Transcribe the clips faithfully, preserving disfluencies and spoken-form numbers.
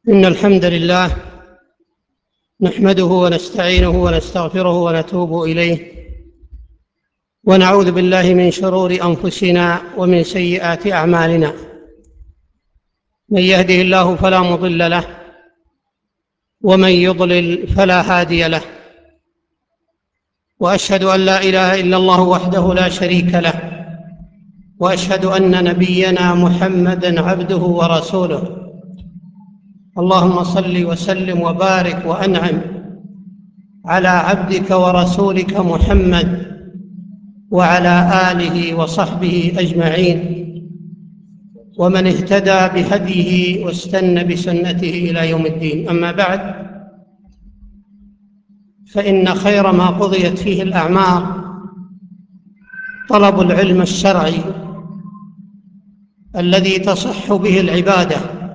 إن الحمد لله نحمده ونستعينه ونستغفره ونتوب إليه، ونعوذ بالله من شرور أنفسنا ومن سيئات أعمالنا. من يهده الله فلا مضل له، ومن يضلل فلا هادي له. وأشهد أن لا إله إلا الله وحده لا شريك له، وأشهد أن نبينا محمدًا عبده ورسوله. اللهم صل وسلم وبارك وأنعم على عبدك ورسولك محمد وعلى آله وصحبه أجمعين، ومن اهتدى بهديه واستنى بسنته إلى يوم الدين. أما بعد، فإن خير ما قضيت فيه الأعمار طلب العلم الشرعي الذي تصح به العبادة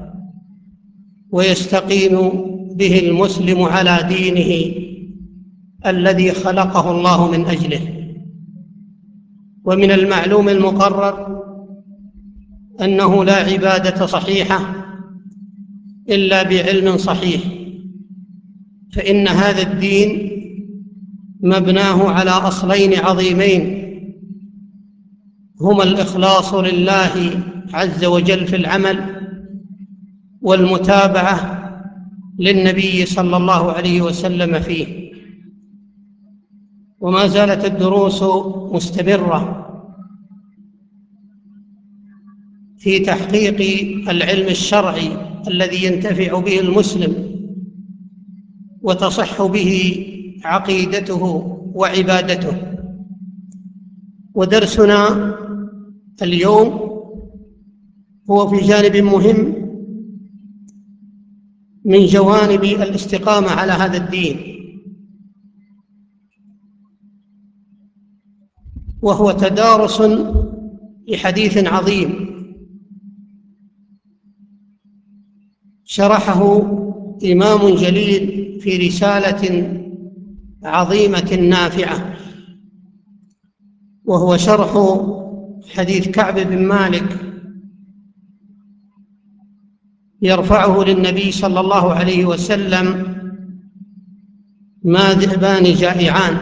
ويستقيم به المسلم على دينه الذي خلقه الله من أجله. ومن المعلوم المقرر أنه لا عبادة صحيحة إلا بعلم صحيح، فإن هذا الدين مبناه على أصلين عظيمين، هما الإخلاص لله عز وجل في العمل، والمتابعة للنبي صلى الله عليه وسلم فيه. وما زالت الدروس مستمرة في تحقيق العلم الشرعي الذي ينتفع به المسلم وتصح به عقيدته وعبادته. ودرسنا اليوم هو في جانب مهم من جوانب الاستقامة على هذا الدين، وهو تدارس لحديث عظيم شرحه إمام جليل في رسالة عظيمة نافعة، وهو شرح حديث كعب بن مالك يرفعه للنبي صلى الله عليه وسلم: ما ذئبان جائعان.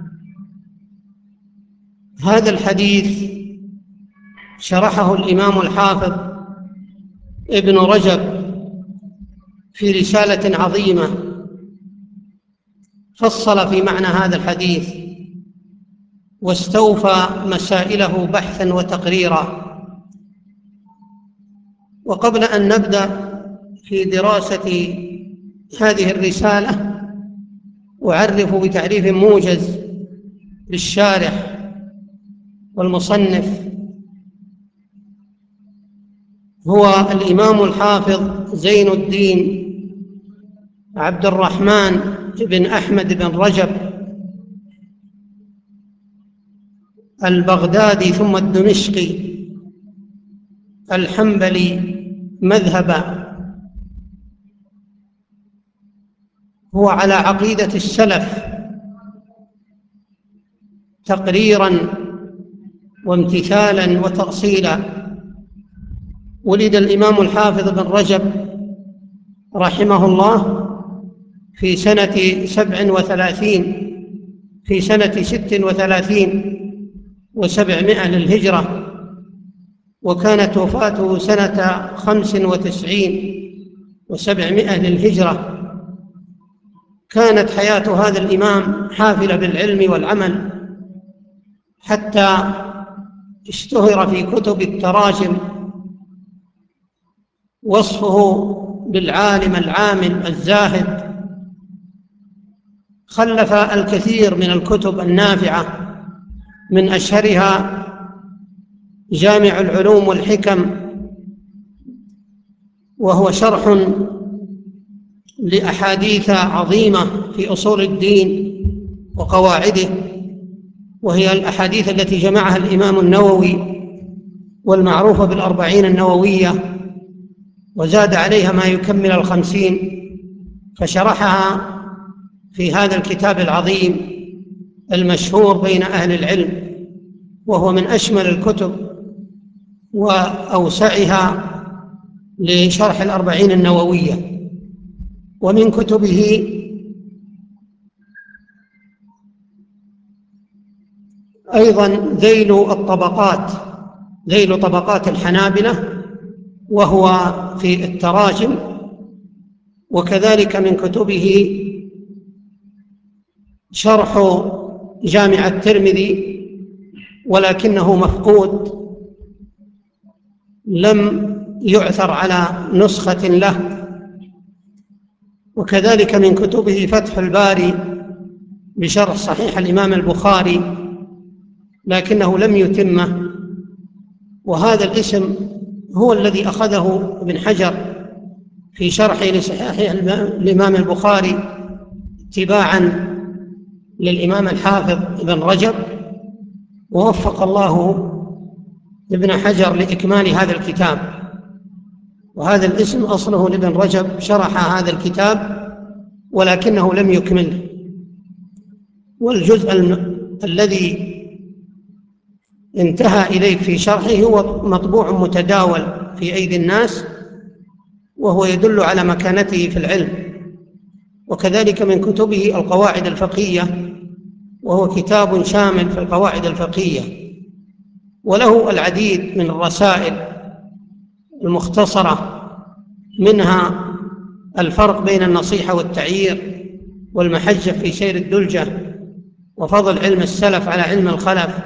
هذا الحديث شرحه الإمام الحافظ ابن رجب في رسالة عظيمة، فصل في معنى هذا الحديث واستوفى مسائله بحثا وتقريرا. وقبل أن نبدأ في دراسة هذه الرسالة، أعرف بتعريف موجز للشارح والمصنف. هو الإمام الحافظ زين الدين عبد الرحمن بن أحمد بن رجب البغدادي ثم الدمشقي الحنبلي مذهبا. هو على عقيدة السلف تقريرا وامتثالا وتأصيلا. ولد الإمام الحافظ بن رجب رحمه الله في سنة سبع وثلاثين في سنة ست وثلاثين وسبعمائة للهجرة، وكانت وفاته سنة خمس وتسعين وسبعمائة للهجرة. كانت حياة هذا الإمام حافلة بالعلم والعمل، حتى اشتهر في كتب التراجم وصفه بالعالم العامل الزاهد. خلف الكثير من الكتب النافعة، من أشهرها جامع العلوم والحكم، وهو شرح لأحاديث عظيمة في أصول الدين وقواعده، وهي الأحاديث التي جمعها الإمام النووي والمعروفة بالأربعين النووية، وزاد عليها ما يكمل الخمسين، فشرحها في هذا الكتاب العظيم المشهور بين أهل العلم، وهو من أشمل الكتب وأوسعها لشرح الأربعين النووية. ومن كتبه أيضا ذيل الطبقات، ذيل طبقات الحنابلة، وهو في التراجم. وكذلك من كتبه شرح جامع الترمذي، ولكنه مفقود، لم يعثر على نسخة له. وكذلك من كتبه فتح الباري بشرح صحيح الإمام البخاري، لكنه لم يتمه. وهذا الاسم هو الذي أخذه ابن حجر في شرحه لصحيح الإمام البخاري اتباعا للإمام الحافظ ابن رجب، ووفق الله ابن حجر لإكمال هذا الكتاب. وهذا الاسم أصله لابن رجب، شرح هذا الكتاب ولكنه لم يكمله. والجزء الذي انتهى إليه في شرحه هو مطبوع متداول في أيدي الناس، وهو يدل على مكانته في العلم. وكذلك من كتبه القواعد الفقهية، وهو كتاب شامل في القواعد الفقهية، وله العديد من الرسائل المختصرة، منها الفرق بين النصيحة والتعيير، والمحجة في سير الدلجة، وفضل علم السلف على علم الخلف،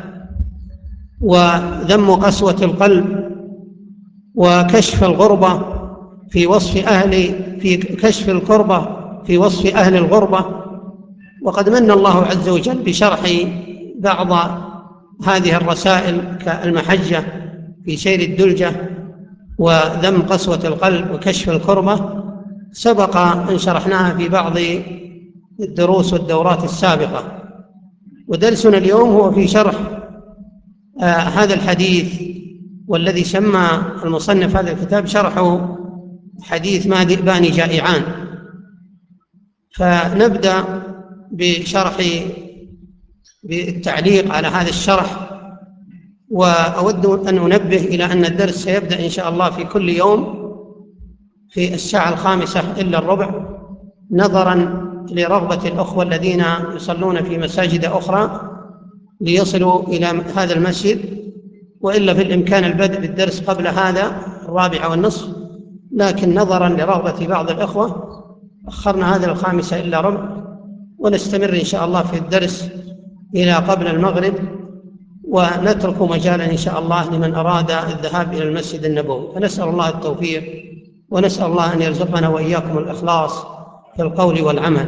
وذم قسوة القلب، وكشف الغربة في وصف أهل في كشف الكربة في وصف أهل الغربة. وقد من الله عز وجل بشرح بعض هذه الرسائل كالمحجة في سير الدلجة، وذم قسوة القلب، وكشف الكربة، سبق أن شرحناها في بعض الدروس والدورات السابقة. ودرسنا اليوم هو في شرح آه هذا الحديث، والذي سمى المصنف هذا الكتاب شرحه حديث ما ذئبان جائعان. فنبدأ بشرح بالتعليق على هذا الشرح. وأود أن أنبه إلى أن الدرس سيبدأ إن شاء الله في كل يوم في الساعة الخامسة إلا الربع، نظرا لرغبة الأخوة الذين يصلون في مساجد أخرى ليصلوا إلى هذا المسجد، وإلا في الإمكان البدء بالدرس قبل هذا الرابعة والنصف، لكن نظرا لرغبة بعض الأخوة أخرنا هذا الخامسة إلا ربع، ونستمر إن شاء الله في الدرس إلى قبل المغرب، ونترك مجالا إن شاء الله لمن أراد الذهاب إلى المسجد النبوي. فنسأل الله التوفيق، ونسأل الله أن يرزقنا وإياكم الإخلاص في القول والعمل.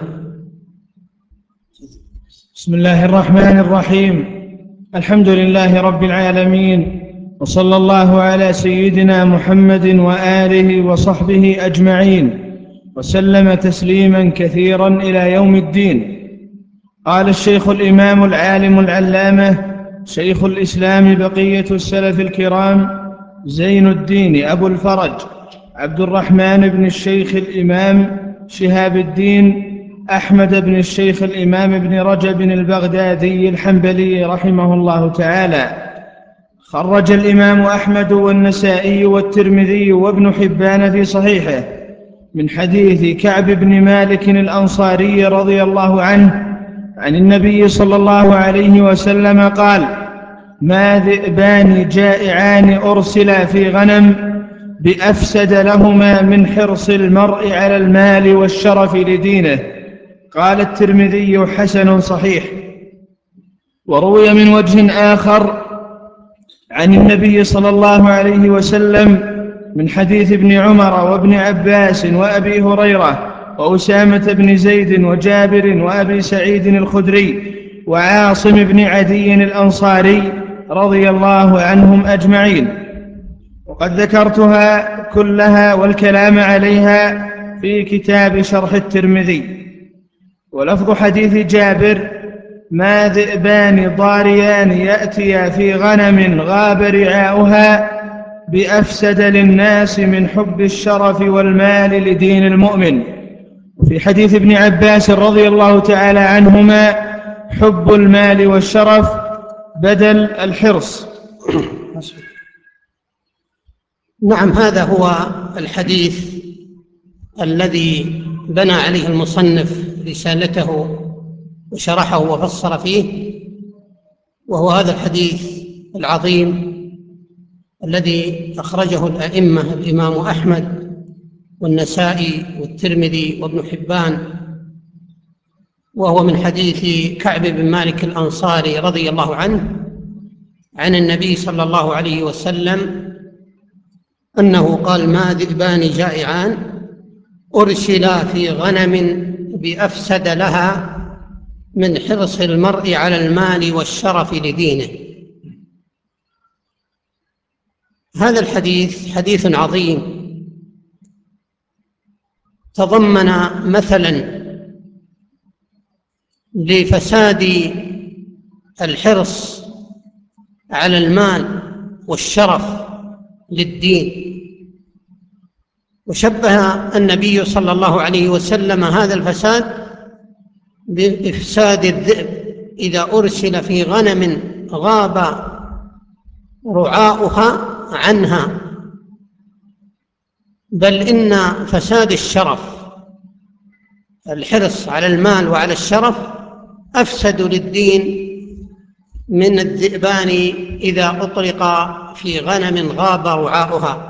بسم الله الرحمن الرحيم. الحمد لله رب العالمين، وصلى الله على سيدنا محمد وآله وصحبه أجمعين، وسلم تسليما كثيرا إلى يوم الدين. قال الشيخ الإمام العالم العلامة شيخ الإسلام بقية السلف الكرام زين الدين أبو الفرج عبد الرحمن بن الشيخ الإمام شهاب الدين أحمد بن الشيخ الإمام ابن رجب البغدادي الحنبلي رحمه الله تعالى. خرج الإمام أحمد والنسائي والترمذي وابن حبان في صحيحه من حديث كعب بن مالك الأنصاري رضي الله عنه عن النبي صلى الله عليه وسلم قال: ما ذئبان جائعان أرسلا في غنم بأفسد لهما من حرص المرء على المال والشرف لدينه. قال الترمذي: حسن صحيح. وروي من وجه آخر عن النبي صلى الله عليه وسلم من حديث ابن عمر وابن عباس وأبي هريرة وأسامة بن زيد وجابر وأبي سعيد الخدري وعاصم بن عدي الأنصاري رضي الله عنهم أجمعين. وقد ذكرتها كلها والكلام عليها في كتاب شرح الترمذي. ولفظ حديث جابر: ما ذئبان ضاريان يأتيا في غنم غاب رعاؤها بأفسد للناس من حب الشرف والمال لدين المؤمن. وفي حديث ابن عباس رضي الله تعالى عنهما: حب المال والشرف بدل الحرص. نعم، هذا هو الحديث الذي بنى عليه المصنف رسالته وشرحه وفصل فيه، وهو هذا الحديث العظيم الذي أخرجه الأئمة الإمام أحمد والنسائي والترمذي وابن حبان، وهو من حديث كعب بن مالك الأنصاري رضي الله عنه عن النبي صلى الله عليه وسلم أنه قال: ما ذئبان جائعان أرسلا في غنم بأفسد لها من حرص المرء على المال والشرف لدينه. هذا الحديث حديث عظيم تضمن مثلا لفساد الحرص على المال والشرف للدين، وشبه النبي صلى الله عليه وسلم هذا الفساد بإفساد الذئب إذا أرسل في غنم غاب رعاؤها عنها، بل إن فساد الشرف، الحرص على المال وعلى الشرف، أفسد للدين من الذئبان إذا أطلق في غنم غاب رعاؤها.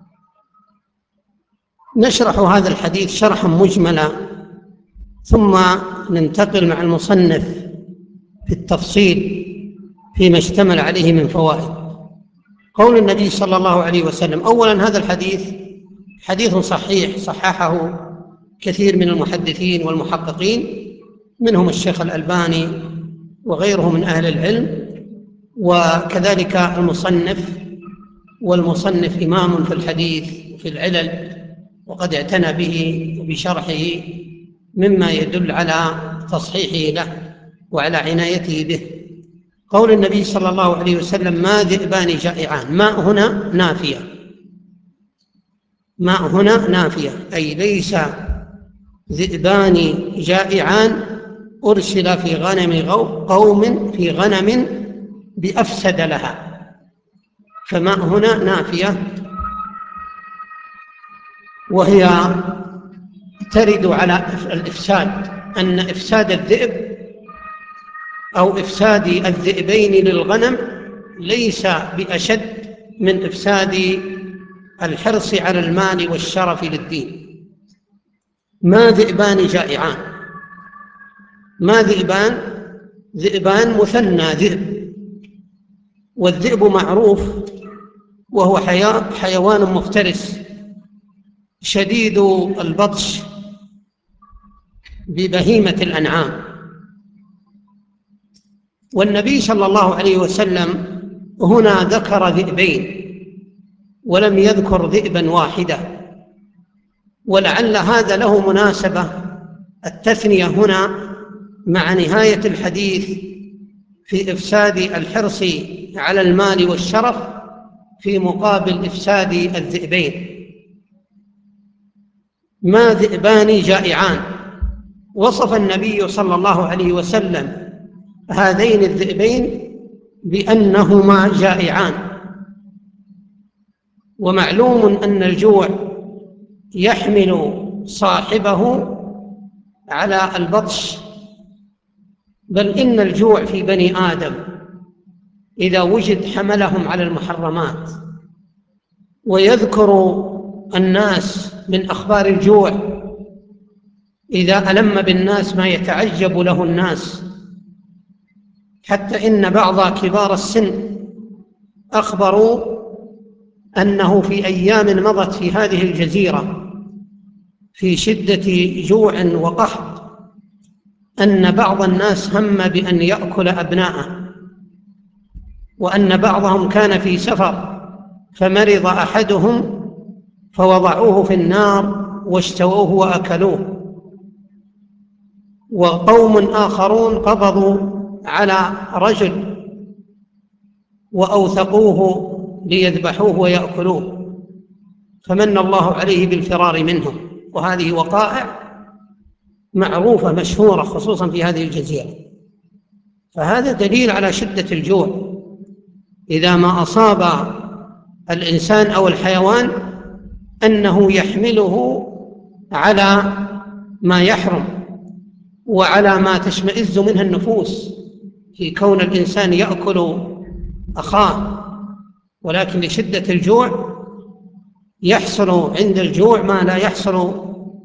نشرح هذا الحديث شرحا مجملا ثم ننتقل مع المصنف في التفصيل فيما اشتمل عليه من فوائد. قول النبي صلى الله عليه وسلم: أولا هذا الحديث حديث صحيح صححه كثير من المحدثين والمحققين، منهم الشيخ الألباني وغيره من أهل العلم، وكذلك المصنف، والمصنف إمام في الحديث وفي العلل، وقد اعتنى به بشرحه مما يدل على تصحيحه له وعلى عنايته به. قول النبي صلى الله عليه وسلم: ما ذئبان جائعان، ماء هنا نافية، ماء هنا نافية، أي ليس ذئبان جائعان أرسل في غنم قوم في غنم بأفسد لها، فماء هنا نافية، وهي ترد على الإفساد، أن إفساد الذئب أو إفساد الذئبين للغنم ليس بأشد من إفساد الحرص على المال والشرف للدين. ما ذئبان جائعان، ما ذئبان، ذئبان مثنى ذئب، والذئب معروف وهو حيوان مفترس شديد البطش ببهيمة الأنعام، والنبي صلى الله عليه وسلم هنا ذكر ذئبين ولم يذكر ذئبا واحدا، ولعل هذا له مناسبة التثنية هنا مع نهاية الحديث في إفساد الحرص على المال والشرف في مقابل إفساد الذئبين. ما ذئبان جائعان، وصف النبي صلى الله عليه وسلم هذين الذئبين بأنهما جائعان، ومعلوم أن الجوع يحمل صاحبه على البطش، بل إن الجوع في بني آدم إذا وجد حملهم على المحرمات. ويذكر الناس من أخبار الجوع إذا ألم بالناس ما يتعجب له الناس، حتى إن بعض كبار السن أخبروا أنه في أيام مضت في هذه الجزيرة في شدة جوع وقحط أن بعض الناس هم بأن يأكل أبناءه، وأن بعضهم كان في سفر فمرض أحدهم فوضعوه في النار واشتووه وأكلوه، وقوم آخرون قبضوا على رجل وأوثقوه ليذبحوه ويأكلوه، فمن الله عليه بالفرار منهم. وهذه وقائع معروفة مشهورة خصوصا في هذه الجزيرة، فهذا دليل على شدة الجوع إذا ما أصاب الإنسان أو الحيوان، أنه يحمله على ما يحرم وعلى ما تشمئز منها النفوس في كون الإنسان يأكل أخاه، ولكن لشدة الجوع يحصل عند الجوع ما لا يحصل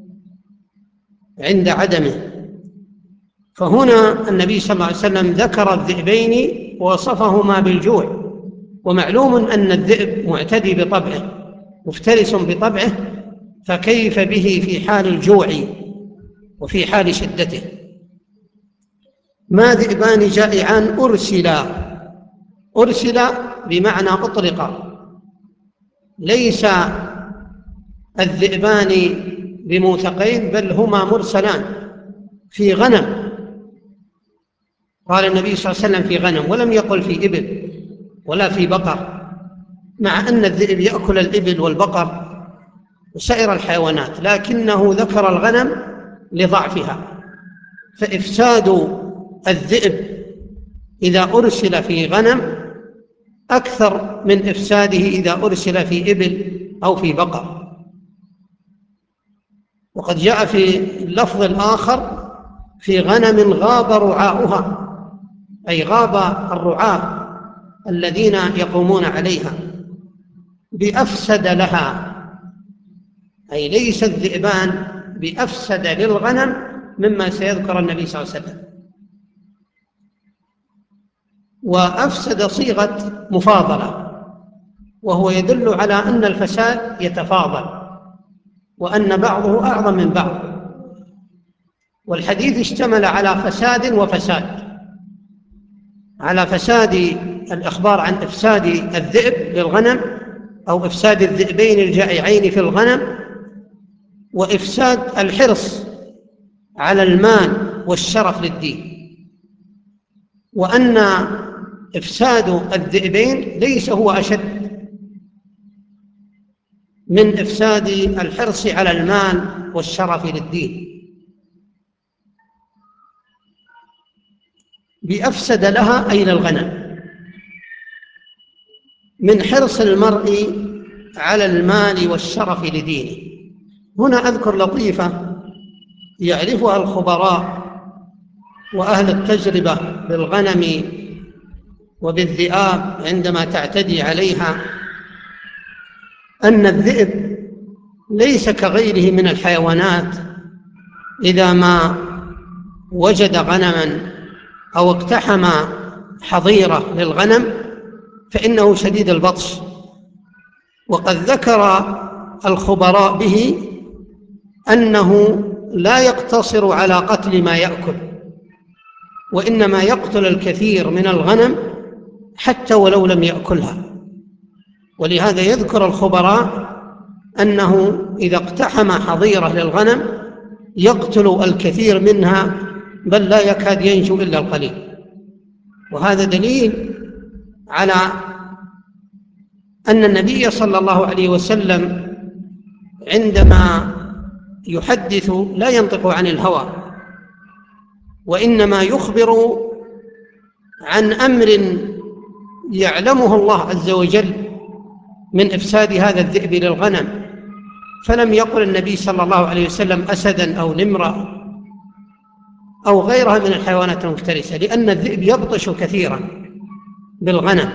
عند عدمه. فهنا النبي صلى الله عليه وسلم ذكر الذئبين ووصفهما بالجوع، ومعلوم أن الذئب معتدي بطبعه مفترس بطبعه، فكيف به في حال الجوع وفي حال شدته؟ ما ذئبان جائعان أرسلا، أرسلا بمعنى أطلق، ليس الذئبان بموثقين بل هما مرسلان في غنم. قال النبي صلى الله عليه وسلم في غنم، ولم يقل في إبل ولا في بقر، مع أن الذئب يأكل الإبل والبقر وسائر الحيوانات، لكنه ذكر الغنم لضعفها. فإفساد الذئب إذا أرسل في غنم أكثر من إفساده إذا أرسل في إبل أو في بقر. وقد جاء في اللفظ الآخر في غنم غاب رعاؤها، أي غاب الرعاة الذين يقومون عليها، بأفسد لها، أي ليس الذئبان بأفسد للغنم مما سيذكر النبي صلى الله عليه وسلم. وأفسد صيغة مفاضلة، وهو يدل على أن الفساد يتفاضل وأن بعضه أعظم من بعض. والحديث اشتمل على فساد وفساد، على فساد الإخبار عن إفساد الذئب للغنم أو إفساد الذئبين الجائعين في الغنم، وإفساد الحرص على المال والشرف للدين، وأن إفساد الذئبين ليس هو أشد من إفساد الحرص على المال والشرف للدين. بأفسد لها أي للغنم، من حرص المرء على المال والشرف لدينه. هنا أذكر لطيفة يعرفها الخبراء وأهل التجربة بالغنم وبالذئاب عندما تعتدي عليها، أن الذئب ليس كغيره من الحيوانات، إذا ما وجد غنما أو اقتحم حظيرة للغنم فإنه شديد البطش. وقد ذكر الخبراء به أنه لا يقتصر على قتل ما يأكل، وإنما يقتل الكثير من الغنم حتى ولو لم يأكلها. ولهذا يذكر الخبراء أنه إذا اقتحم حظيرة للغنم يقتل الكثير منها، بل لا يكاد ينجو إلا القليل. وهذا دليل على أن النبي صلى الله عليه وسلم عندما يحدث لا ينطق عن الهوى، وإنما يخبر عن أمر يعلمه الله عز وجل من إفساد هذا الذئب للغنم. فلم يقل النبي صلى الله عليه وسلم أسدا أو نمرا أو غيرها من الحيوانات المفترسة، لأن الذئب يبطش كثيرا بالغنم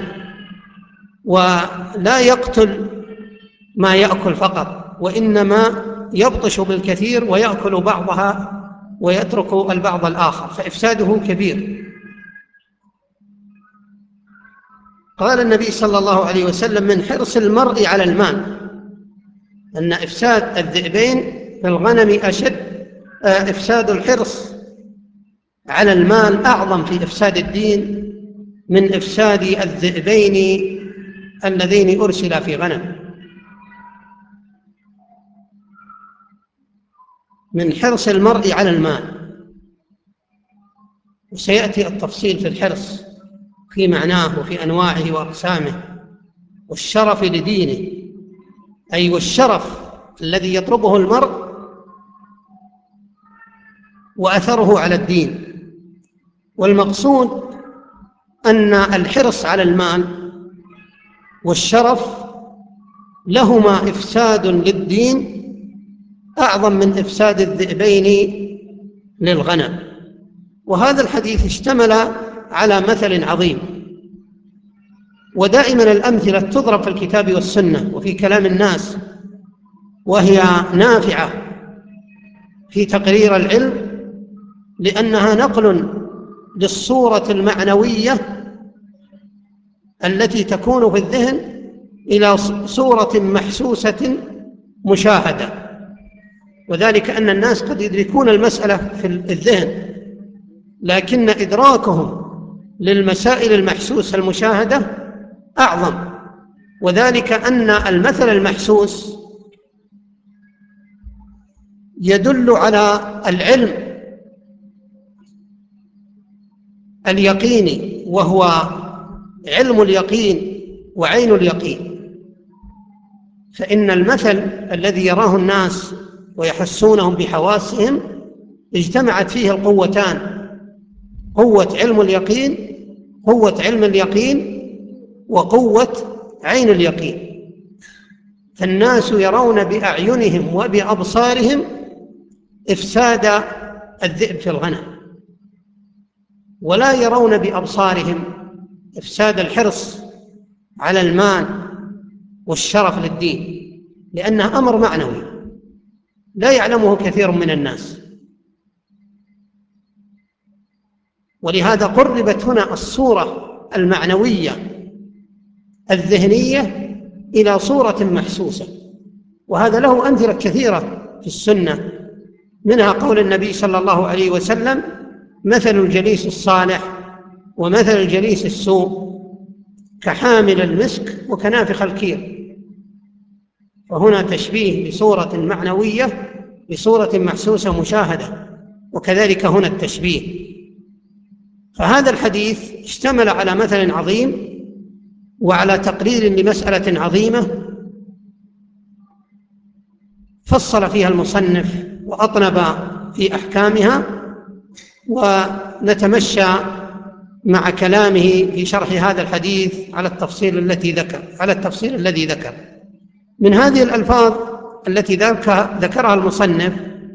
ولا يقتل ما يأكل فقط، وإنما يبطش بالكثير ويأكل بعضها ويترك البعض الآخر، فإفساده كبير. قال النبي صلى الله عليه وسلم من حرص المرء على المال، أن إفساد الذئبين في الغنم أشد، إفساد الحرص على المال أعظم في إفساد الدين من إفساد الذئبين اللذين أرسلا في غنم. من حرص المرء على المال، وسيأتي التفصيل في الحرص في معناه وفي أنواعه وأقسامه، والشرف لدينه، أي والشرف الذي يطلبه المرء وأثره على الدين. والمقصود أن الحرص على المال والشرف لهما إفساد للدين أعظم من إفساد الذئبين للغنم. وهذا الحديث اشتمل على مثل عظيم، ودائما الأمثلة تضرب في الكتاب والسنة وفي كلام الناس، وهي نافعة في تقرير العلم، لأنها نقل للصورة المعنوية التي تكون في الذهن إلى صورة محسوسة مشاهدة. وذلك أن الناس قد يدركون المسألة في الذهن، لكن إدراكهم للمسائل المحسوسة المشاهدة أعظم، وذلك أن المثل المحسوس يدل على العلم اليقيني، وهو علم اليقين وعين اليقين. فإن المثل الذي يراه الناس ويحسونهم بحواسهم اجتمعت فيه القوتان: قوة علم اليقين، قوة علم اليقين، وقوة عين اليقين. فالناس يرون بأعينهم وبأبصارهم إفساد الذئب في الغنم، ولا يرون بأبصارهم إفساد الحرص على المال والشرف للدين، لأنه أمر معنوي لا يعلمه كثير من الناس. ولهذا قربت هنا الصورة المعنوية الذهنية إلى صورة محسوسة، وهذا له أمثلة كثيرة في السنة، منها قول النبي صلى الله عليه وسلم: مثل الجليس الصالح ومثل الجليس السوء كحامل المسك وكنافخ الكير. فهنا تشبيه بصورة معنوية بصورة محسوسة مشاهدة، وكذلك هنا التشبيه. فهذا الحديث اشتمل على مثل عظيم وعلى تقرير لمسألة عظيمة فصل فيها المصنف وأطنب في أحكامها، ونتمشى مع كلامه في شرح هذا الحديث على التفصيل التي ذكر على التفصيل الذي ذكر. من هذه الألفاظ التي ذكرها المصنف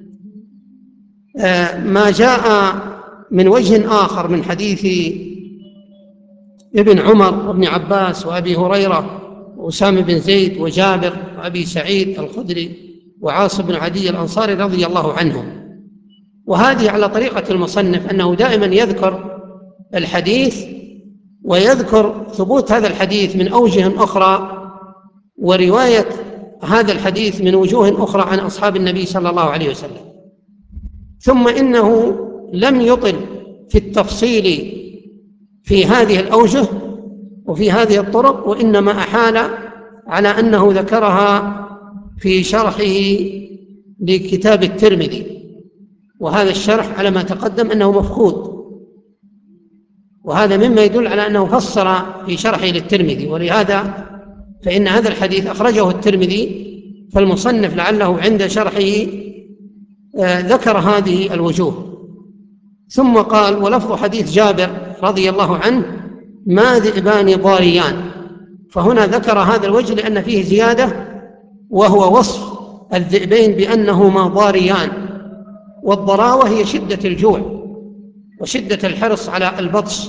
ما جاء من وجه آخر من حديث ابن عمر وابن عباس وأبي هريرة وأسامة بن زيد وجابر وأبي سعيد الخدري وعاص بن عدي الأنصاري رضي الله عنهم. وهذه على طريقة المصنف أنه دائما يذكر الحديث ويذكر ثبوت هذا الحديث من أوجه أخرى، ورواية هذا الحديث من وجوه أخرى عن أصحاب النبي صلى الله عليه وسلم. ثم إنه لم يطل في التفصيل في هذه الأوجه وفي هذه الطرق، وإنما أحال على أنه ذكرها في شرحه لكتاب الترمذي، وهذا الشرح على ما تقدم أنه مفقود، وهذا مما يدل على أنه فصل في شرحه للترمذي. ولهذا فإن هذا الحديث أخرجه الترمذي، فالمصنف لعله عند شرحه ذكر هذه الوجوه. ثم قال: ولفظ حديث جابر رضي الله عنه: ما ذئبان ضاريان. فهنا ذكر هذا الوجه لأن فيه زيادة، وهو وصف الذئبين بأنهما ضاريان، والضراوة هي شدة الجوع وشدة الحرص على البطش.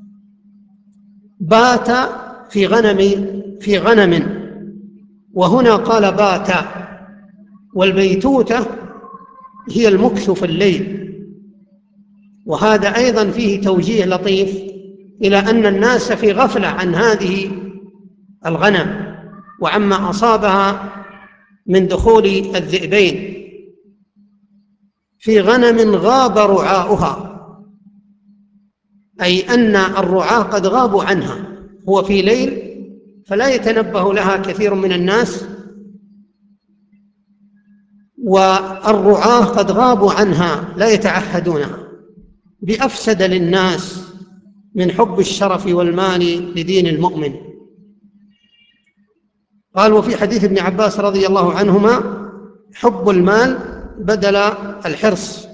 بات في غنم في غنم وهنا قال بات، والبيتوتة هي المكث في الليل. وهذا أيضا فيه توجيه لطيف إلى أن الناس في غفلة عن هذه الغنم وعما أصابها من دخول الذئبين. في غنم غاب رعاؤها، أي أن الرعاة قد غابوا عنها، هو في ليل فلا يتنبه لها كثير من الناس، والرعاة قد غابوا عنها لا يتعهدونها، بأفسد للناس من حب الشرف والمال لدين المؤمن. قال: وفي حديث ابن عباس رضي الله عنهما: حب المال بدل الحرص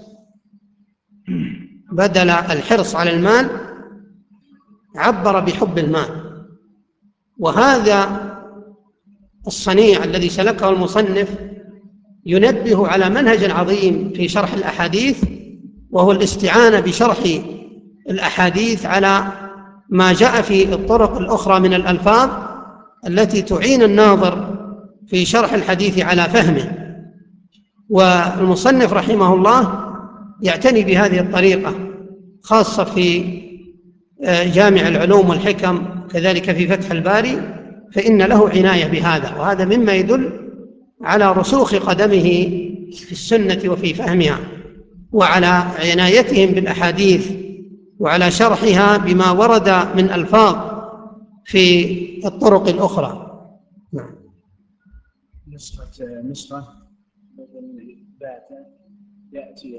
بدل الحرص على المال عبر بحب المال. وهذا الصنيع الذي سلكه المصنف ينبه على منهج عظيم في شرح الأحاديث، وهو الاستعانة بشرح الأحاديث على ما جاء في الطرق الأخرى من الألفاظ التي تعين الناظر في شرح الحديث على فهمه. والمصنف رحمه الله يعتني بهذه الطريقة، خاصة في جامع العلوم والحكم، كذلك في فتح الباري، فإن له عناية بهذا، وهذا مما يدل على رسوخ قدمه في السنة وفي فهمها، وعلى عنايتهم بالأحاديث وعلى شرحها بما ورد من ألفاظ في الطرق الأخرى. نعم. نسخة نسخة بات يأتي.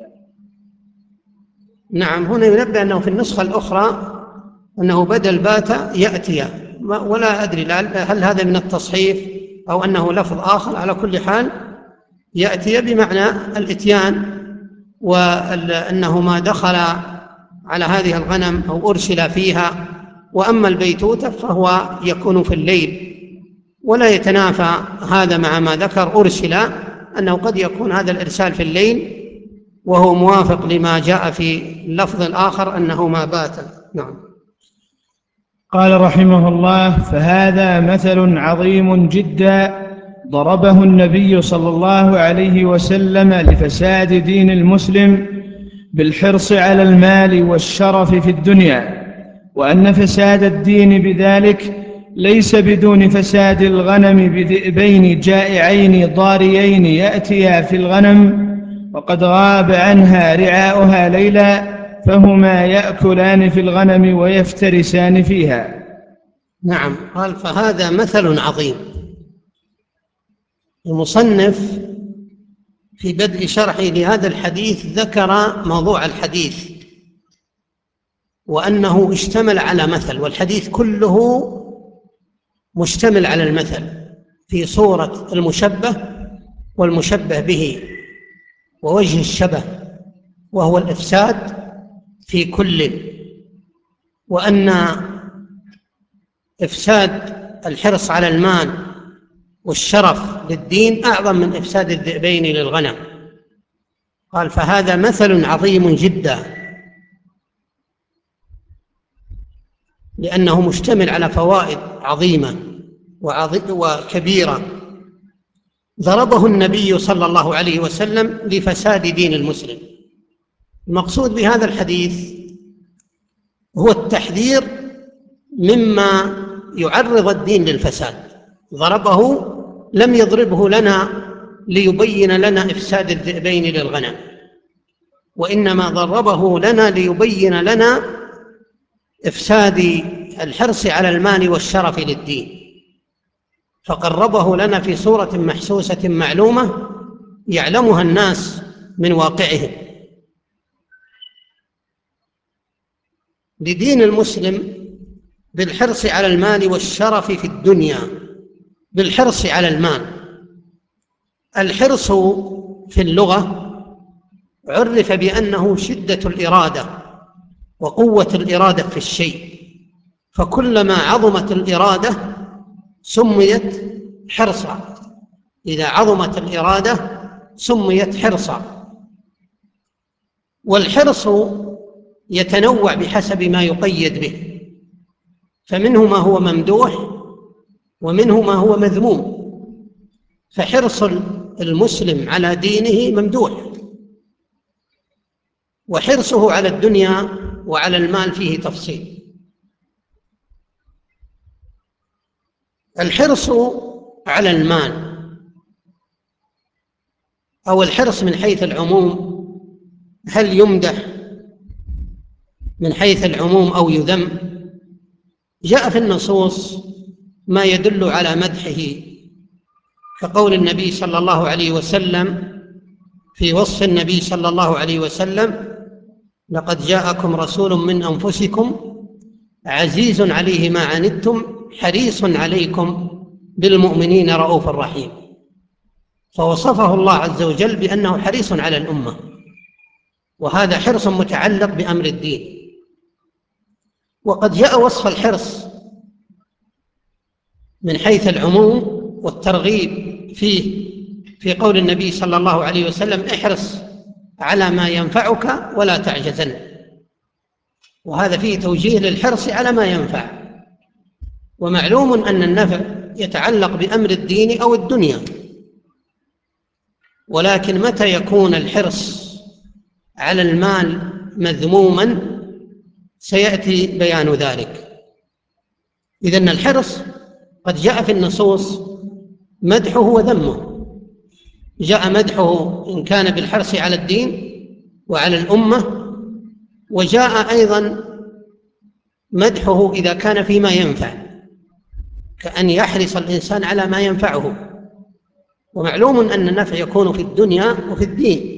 نعم، هنا ينبه أنه في النسخة الأخرى أنه بدل بات يأتي، ولا أدري هل هذا من التصحيف أو أنه لفظ آخر. على كل حال يأتي بمعنى الإتيان، وأنه ما دخل على هذه الغنم أو أرسل فيها. وأما البيتوتة فهو يكون في الليل، ولا يتنافى هذا مع ما ذكر أرسل، أنه قد يكون هذا الإرسال في الليل، وهو موافق لما جاء في اللفظ الآخر أنه ما بات. نعم. قال رحمه الله: فهذا مثل عظيم جدا ضربه النبي صلى الله عليه وسلم لفساد دين المسلم بالحرص على المال والشرف في الدنيا، وأن فساد الدين بذلك ليس بدون فساد الغنم بذئبين جائعين ضاريين يأتيا في الغنم وقد غاب عنها رعاؤها ليلا، فهما يأكلان في الغنم ويفترسان فيها. نعم. قال: فهذا مثل عظيم. المصنف في بدء شرحه لهذا الحديث ذكر موضوع الحديث، وأنه اشتمل على مثل، والحديث كله مشتمل على المثل في صورة المشبه والمشبه به، ووجه الشبه وهو الإفساد في كل، وأن إفساد الحرص على المال والشرف للدين أعظم من إفساد الذئبين للغنم. قال: فهذا مثل عظيم جدا، لأنه مشتمل على فوائد عظيمة وكبيرة ضربه النبي صلى الله عليه وسلم لفساد دين المسلم. المقصود بهذا الحديث هو التحذير مما يعرض الدين للفساد. ضربه لم يضربه لنا ليبين لنا إفساد الذئبين للغنم، وإنما ضربه لنا ليبين لنا إفساد الحرص على المال والشرف للدين، فقربه لنا في صورة محسوسة معلومة يعلمها الناس من واقعهم. لدين المسلم بالحرص على المال والشرف في الدنيا. بالحرص على المال، الحرص في اللغة عرف بأنه شدة الإرادة وقوة الإرادة في الشيء، فكلما عظمت الإرادة سميت حرصا. إذا عظمت الإرادة سميت حرصا. والحرص يتنوع بحسب ما يقيد به، فمنه ما هو ممدوح ومنه ما هو مذموم. فحرص المسلم على دينه ممدوح، وحرصه على الدنيا وعلى المال فيه تفصيل. الحرص على المال أو الحرص من حيث العموم، هل يمدح من حيث العموم أو يذم؟ جاء في النصوص ما يدل على مدحه، كقول النبي صلى الله عليه وسلم في وصف النبي صلى الله عليه وسلم: لقد جاءكم رسول من أنفسكم عزيز عليه ما عنتم حريص عليكم بالمؤمنين رؤوف رحيم. فوصفه الله عز وجل بأنه حريص على الأمة، وهذا حرص متعلق بأمر الدين. وقد جاء وصف الحرص من حيث العموم والترغيب فيه في قول النبي صلى الله عليه وسلم: احرص على ما ينفعك ولا تعجزن. وهذا فيه توجيه للحرص على ما ينفع. ومعلوم أن النفع يتعلق بأمر الدين أو الدنيا، ولكن متى يكون الحرص على المال مذموما سيأتي بيان ذلك. إذن الحرص قد جاء في النصوص مدحه وذمه. جاء مدحه إن كان بالحرص على الدين وعلى الأمة، وجاء أيضا مدحه إذا كان فيما ينفع، كأن يحرص الإنسان على ما ينفعه. ومعلوم أن النفع يكون في الدنيا وفي الدين.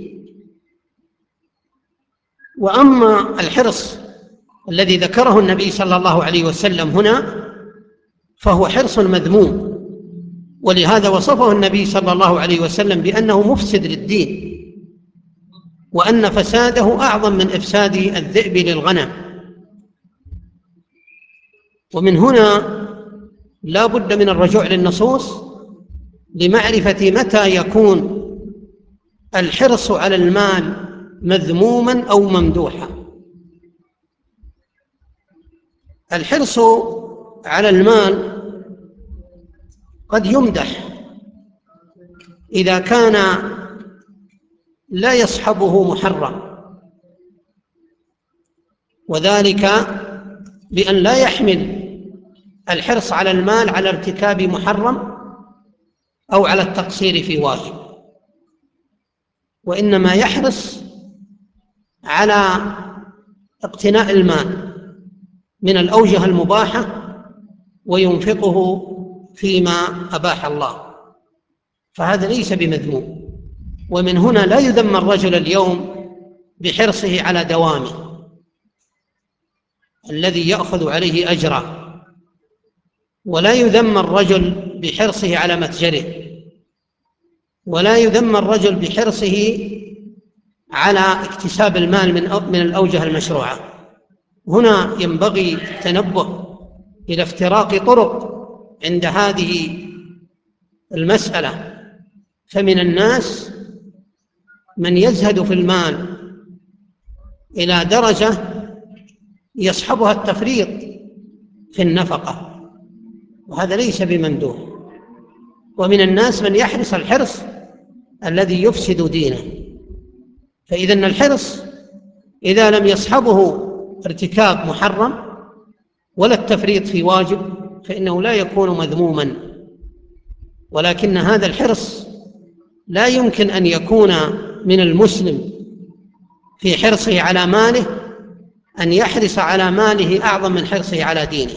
وأما الحرص الذي ذكره النبي صلى الله عليه وسلم هنا فهو حرص مذموم، ولهذا وصفه النبي صلى الله عليه وسلم بأنه مفسد للدين، وأن فساده أعظم من إفساد الذئب للغنم. ومن هنا لا بد من الرجوع للنصوص لمعرفة متى يكون الحرص على المال مذموما أو ممدوحا. الحرص على المال قد يمدح إذا كان لا يصحبه محرم، وذلك بأن لا يحمل الحرص على المال على ارتكاب محرم أو على التقصير في واجب، وإنما يحرص على اقتناء المال من الأوجه المباحة وينفقه فيما أباح الله، فهذا ليس بمذموم. ومن هنا لا يذم الرجل اليوم بحرصه على دوامه الذي يأخذ عليه أجره، ولا يذم الرجل بحرصه على متجره، ولا يذم الرجل بحرصه على اكتساب المال من من الأوجه المشروعة. هنا ينبغي التنبه إلى افتراق طرق عند هذه المسألة. فمن الناس من يزهد في المال إلى درجة يصحبها التفريط في النفقة، وهذا ليس بممدوح. ومن الناس من يحرص الحرص الذي يفسد دينه. فإذن الحرص إذا لم يصحبه ارتكاب محرم ولا التفريط في واجب فإنه لا يكون مذموما. ولكن هذا الحرص لا يمكن أن يكون من المسلم في حرصه على ماله أن يحرص على ماله أعظم من حرصه على دينه،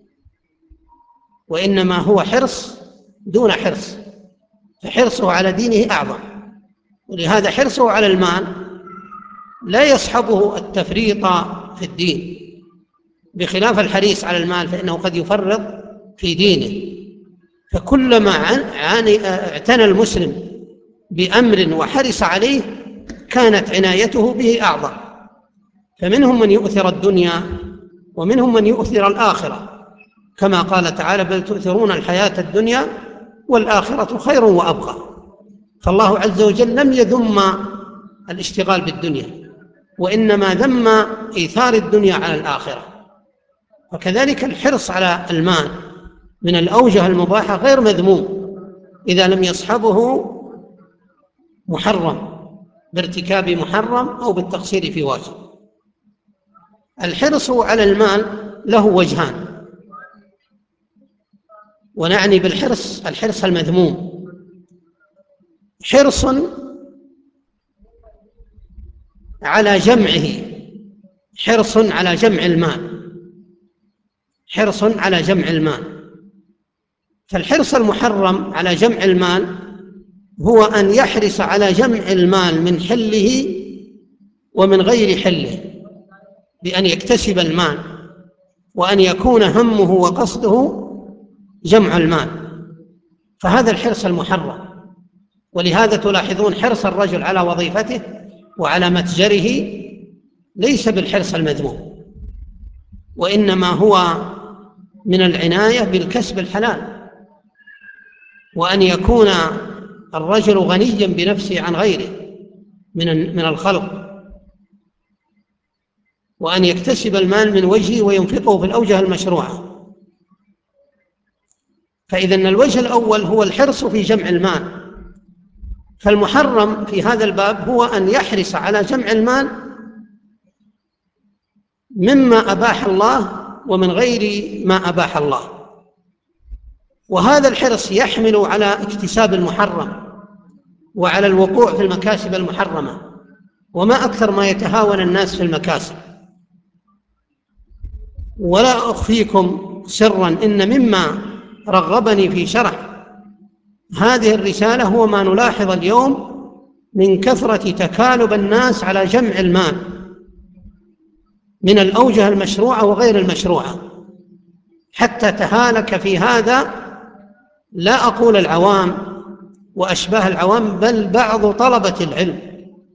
وإنما هو حرص دون حرص، فحرصه على دينه أعظم. ولهذا حرصه على المال لا يصحبه التفريط في الدين، بخلاف الحريص على المال فإنه قد يفرط في دينه. فكلما اعتنى المسلم بأمر وحرص عليه كانت عنايته به أعظم. فمنهم من يؤثر الدنيا ومنهم من يؤثر الآخرة، كما قال تعالى: بل تؤثرون الحياة الدنيا والآخرة خير وأبقى. فالله عز وجل لم يذم الاشتغال بالدنيا، وإنما ذم إيثار الدنيا على الآخرة. وكذلك الحرص على المال من الأوجه المباحة غير مذموم إذا لم يصحبه محرم بارتكاب محرم أو بالتقصير في واجب. الحرص على المال له وجهان، ونعني بالحرص الحرص المذموم: حرص على جمعه، حرص على جمع المال، حرص على جمع المال. فالحرص المحرم على جمع المال هو أن يحرص على جمع المال من حله ومن غير حله، بأن يكتسب المال وأن يكون همه وقصده جمع المال، فهذا الحرص المحرم. ولهذا تلاحظون حرص الرجل على وظيفته وعلى متجره ليس بالحرص المذموم، وإنما هو من العناية بالكسب الحلال، وأن يكون الرجل غنيا بنفسه عن غيره من من الخلق، وأن يكتسب المال من وجهه وينفقه في الأوجه المشروعة. فإذا الوجه الأول هو الحرص في جمع المال، فالمحرم في هذا الباب هو أن يحرص على جمع المال مما أباح الله ومن غير ما أباح الله، وهذا الحرص يحمل على اكتساب المحرم وعلى الوقوع في المكاسب المحرمة، وما أكثر ما يتهاون الناس في المكاسب. ولا أخفيكم سرا إن مما رغبني في شرح هذه الرسالة هو ما نلاحظ اليوم من كثرة تكالب الناس على جمع المال من الأوجه المشروعة وغير المشروعة، حتى تهالك في هذا لا أقول العوام وأشباه العوام، بل بعض طلبة العلم.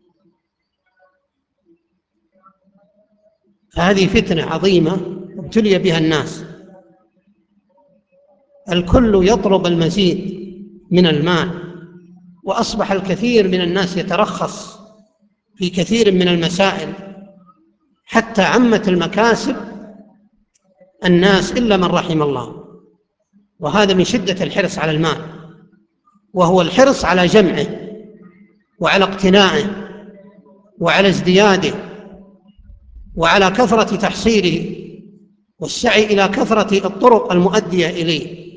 هذه فتنة عظيمة ابتلي بها الناس، الكل يطلب المزيد من المال، وأصبح الكثير من الناس يترخص في كثير من المسائل، حتى عمت المكاسب الناس إلا من رحم الله. وهذا من شدة الحرص على المال، وهو الحرص على جمعه وعلى اقتناعه وعلى ازدياده وعلى كثرة تحصيله والسعي إلى كثرة الطرق المؤدية إليه،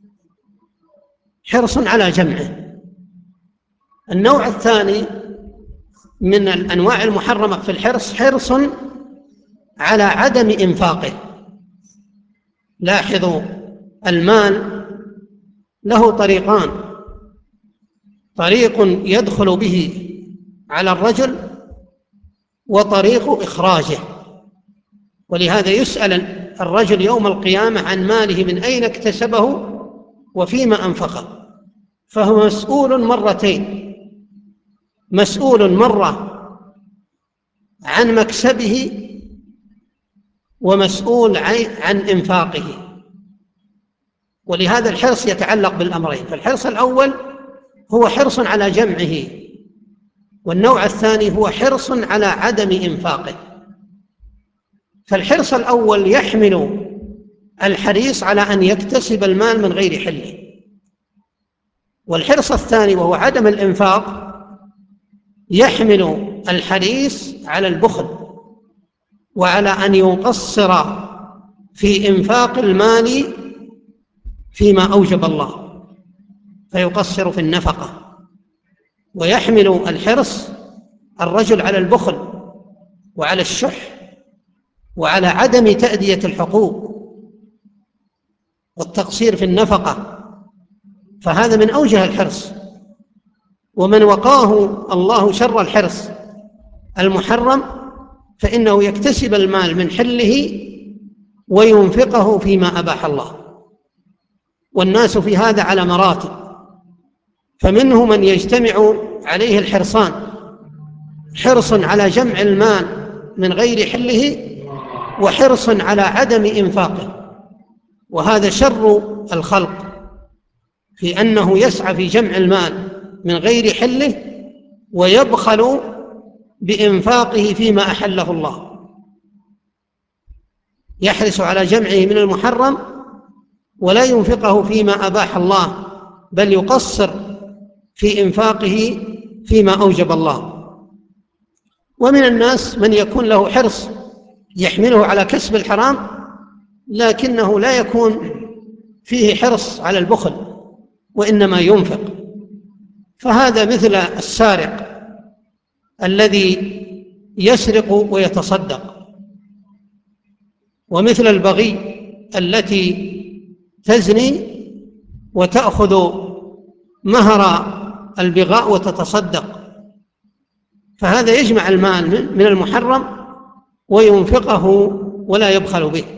حرص على جمعه. النوع الثاني من الأنواع المحرمة في الحرص حرص على عدم إنفاقه. لاحظوا، المال له طريقان: طريق يدخل به على الرجل، وطريق إخراجه. ولهذا يسأل الرجل يوم القيامة عن ماله من أين اكتسبه وفيما أنفقه، فهو مسؤول مرتين: مسؤول مرة عن مكسبه، ومسؤول عن إنفاقه. ولهذا الحرص يتعلق بالأمرين، فالحرص الأول هو حرص على جمعه، والنوع الثاني هو حرص على عدم إنفاقه. فالحرص الأول يحمل الحريص على أن يكتسب المال من غير حله، والحرص الثاني وهو عدم الإنفاق يحمل الحريص على البخل وعلى أن يقصر في إنفاق المال فيما أوجب الله، فيقصر في النفقة. ويحمل الحرص الرجل على البخل وعلى الشح وعلى عدم تأدية الحقوق والتقصير في النفقة، فهذا من أوجه الحرص. ومن وقاه الله شر الحرص المحرم فإنه يكتسب المال من حله وينفقه فيما أباح الله. والناس في هذا على مراتب، فمنه من يجتمع عليه الحرصان: حرص على جمع المال من غير حله، وحرص على عدم إنفاقه. وهذا شر الخلق، في أنه يسعى في جمع المال من غير حله ويبخل بإنفاقه فيما أحله الله، يحرص على جمعه من المحرم ولا ينفقه فيما أباح الله، بل يقصر في إنفاقه فيما أوجب الله. ومن الناس من يكون له حرص يحمله على كسب الحرام، لكنه لا يكون فيه حرص على البخل، وإنما ينفق، فهذا مثل السارق الذي يسرق ويتصدق، ومثل البغي التي تزني وتأخذ مهر البغاء وتتصدق، فهذا يجمع المال من المحرم وينفقه ولا يبخل به.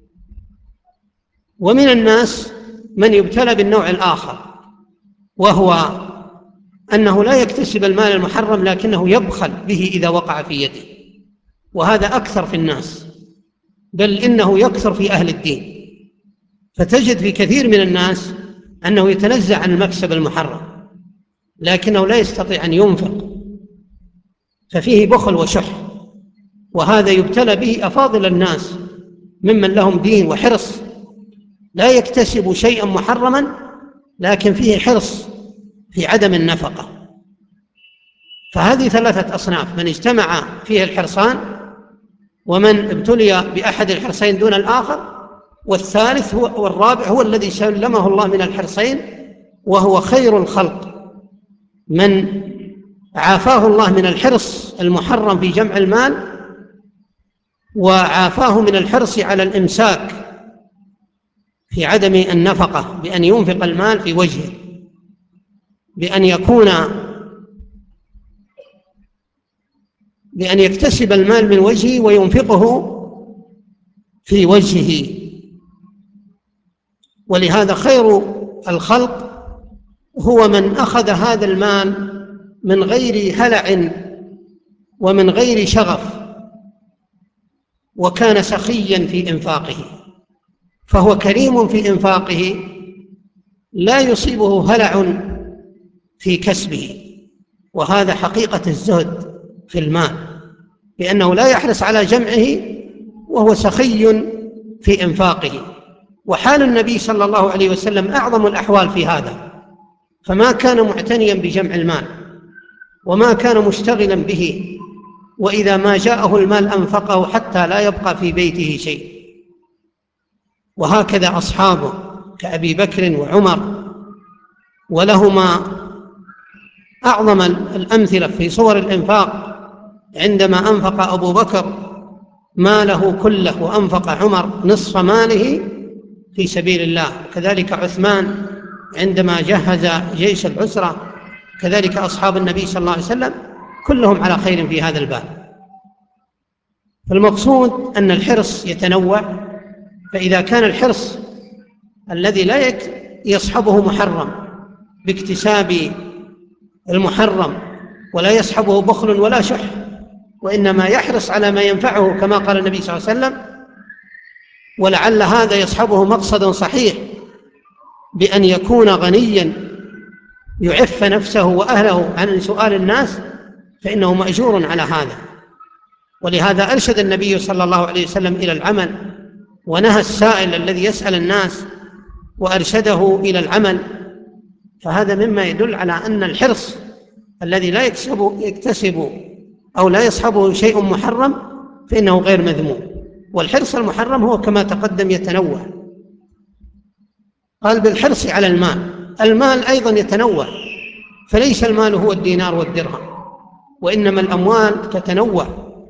ومن الناس من يبتلى بالنوع الآخر، وهو أنه لا يكتسب المال المحرم لكنه يبخل به إذا وقع في يده، وهذا أكثر في الناس، بل إنه يكثر في أهل الدين. فتجد في كثير من الناس أنه يتنزع عن المكسب المحرم لكنه لا يستطيع أن ينفق، ففيه بخل وشح، وهذا يبتلى به أفاضل الناس ممن لهم دين وحرص، لا يكتسب شيئا محرما لكن فيه حرص في عدم النفقة. فهذه ثلاثة أصناف: من اجتمع فيه الحرصان، ومن ابتلي بأحد الحرصين دون الآخر، والثالث هو والرابع هو الذي سلمه الله من الحرصين وهو خير الخلق، من عافاه الله من الحرص المحرم في جمع المال، وعافاه من الحرص على الإمساك في عدم النفقة بأن ينفق المال في وجهه، بأن يكون بأن يكتسب المال من وجهه وينفقه في وجهه. ولهذا خير الخلق هو من أخذ هذا المال من غير هلع ومن غير شغف، وكان سخيا في إنفاقه، فهو كريم في إنفاقه، لا يصيبه هلع في كسبه. وهذا حقيقة الزهد في المال، لأنه لا يحرص على جمعه وهو سخي في إنفاقه. وحال النبي صلى الله عليه وسلم أعظم الأحوال في هذا، فما كان معتنيا بجمع المال وما كان مشتغلا به، وإذا ما جاءه المال أنفقه حتى لا يبقى في بيته شيء. وهكذا أصحابه كأبي بكر وعمر، ولهما أعظم الأمثلة في صور الإنفاق، عندما أنفق أبو بكر ماله كله وأنفق عمر نصف ماله في سبيل الله، كذلك عثمان عندما جهز جيش العسرة، كذلك أصحاب النبي صلى الله عليه وسلم، كلهم على خير في هذا الباب. فالمقصود أن الحرص يتنوع، فإذا كان الحرص الذي لا يصحبه محرم باكتساب المحرم ولا يصحبه بخل ولا شح، وإنما يحرص على ما ينفعه كما قال النبي صلى الله عليه وسلم، ولعل هذا يصحبه مقصد صحيح بأن يكون غنيا يعف نفسه وأهله عن سؤال الناس، فإنه مأجور على هذا. ولهذا أرشد النبي صلى الله عليه وسلم إلى العمل، ونهى السائل الذي يسأل الناس وأرشده إلى العمل. فهذا مما يدل على أن الحرص الذي لا يكسب, يكتسب أو لا يصحبه شيء محرم فإنه غير مذموم. والحرص المحرم هو كما تقدم يتنوع. قال بالحرص على المال، المال أيضا يتنوع، فليس المال هو الدينار والدرهم، وإنما الأموال تتنوع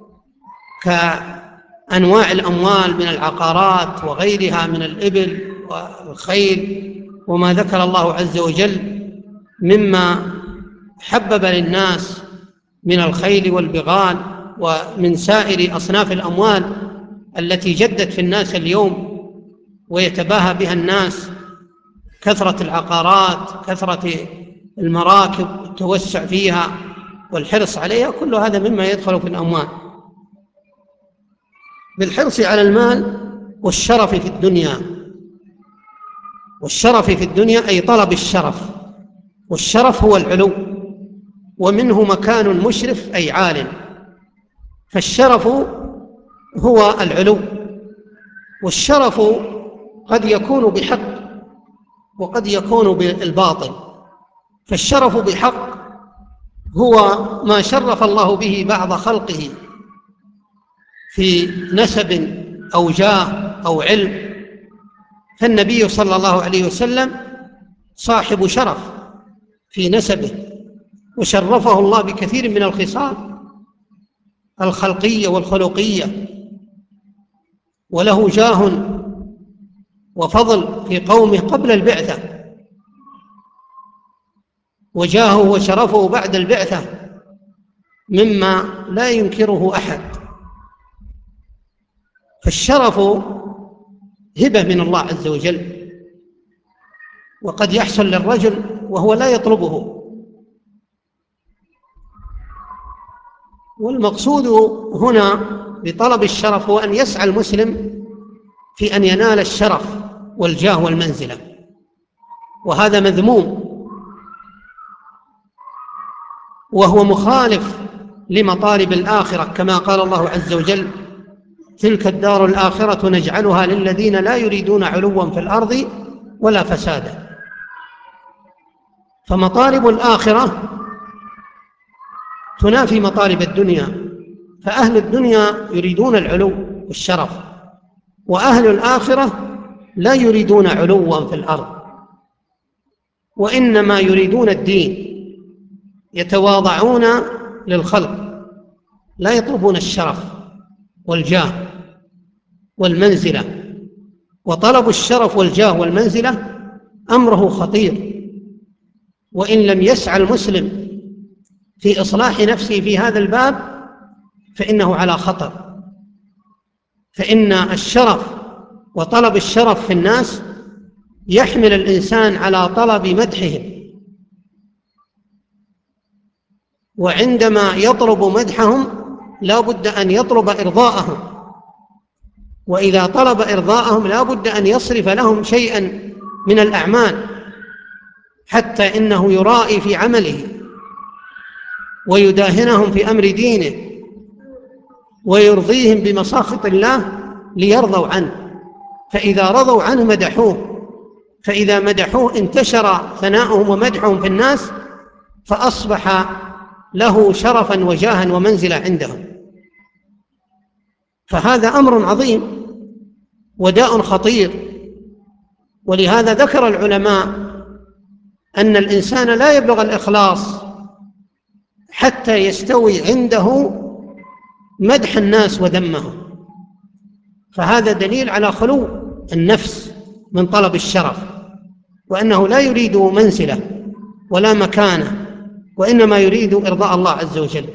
كأنواع الأموال من العقارات وغيرها من الإبل والخيل، وما ذكر الله عز وجل مما حبب للناس من الخيل والبغال ومن سائر أصناف الأموال التي جدت في الناس اليوم ويتباهى بها الناس، كثرة العقارات، كثرة المراكب، التوسع فيها والحرص عليها، كل هذا مما يدخل في الأموال. بالحرص على المال والشرف في الدنيا، والشرف في الدنيا أي طلب الشرف، والشرف هو العلو، ومنه مكان مشرف أي عال، فالشرف هو العلو. والشرف قد يكون بحق وقد يكون بالباطل. فالشرف بحق هو ما شرف الله به بعض خلقه في نسب أو جاه أو علم، فالنبي صلى الله عليه وسلم صاحب شرف في نسبه، وشرفه الله بكثير من الخصال الخلقية والخلقية، وله جاه وفضل في قومه قبل البعثة، وجاهه وشرفه بعد البعثة مما لا ينكره أحد. فالشرف هبة من الله عز وجل، وقد يحصل للرجل وهو لا يطلبه. والمقصود هنا بطلب الشرف هو أن يسعى المسلم في أن ينال الشرف والجاه والمنزلة، وهذا مذموم. وهو مخالف لمطالب الآخرة، كما قال الله عز وجل: تلك الدار الآخرة نجعلها للذين لا يريدون علوا في الأرض ولا فسادا. فمطالب الآخرة تنافي مطالب الدنيا، فأهل الدنيا يريدون العلو والشرف، وأهل الآخرة لا يريدون علوا في الأرض، وإنما يريدون الدين، يتواضعون للخلق، لا يطلبون الشرف والجاه والمنزلة. وطلب الشرف والجاه والمنزلة أمره خطير، وإن لم يسعى المسلم في إصلاح نفسه في هذا الباب فإنه على خطر. فإن الشرف وطلب الشرف في الناس يحمل الإنسان على طلب مدحهم، وعندما يطلب مدحهم لا بد أن يطلب إرضاءهم، وإذا طلب إرضاءهم لا بد أن يصرف لهم شيئا من الأعمال، حتى إنه يرائي في عمله ويداهنهم في أمر دينه ويرضيهم بمساخط الله ليرضوا عنه، فإذا رضوا عنه مدحوه، فإذا مدحوه انتشر ثناؤهم ومدحهم في الناس، فأصبح له شرفا وجاها ومنزلة عندهم. فهذا أمر عظيم وداء خطير. ولهذا ذكر العلماء أن الإنسان لا يبلغ الإخلاص حتى يستوي عنده مدح الناس وذمهم، فهذا دليل على خلو النفس من طلب الشرف، وأنه لا يريد منزلة ولا مكانة، وإنما يريد إرضاء الله عز وجل.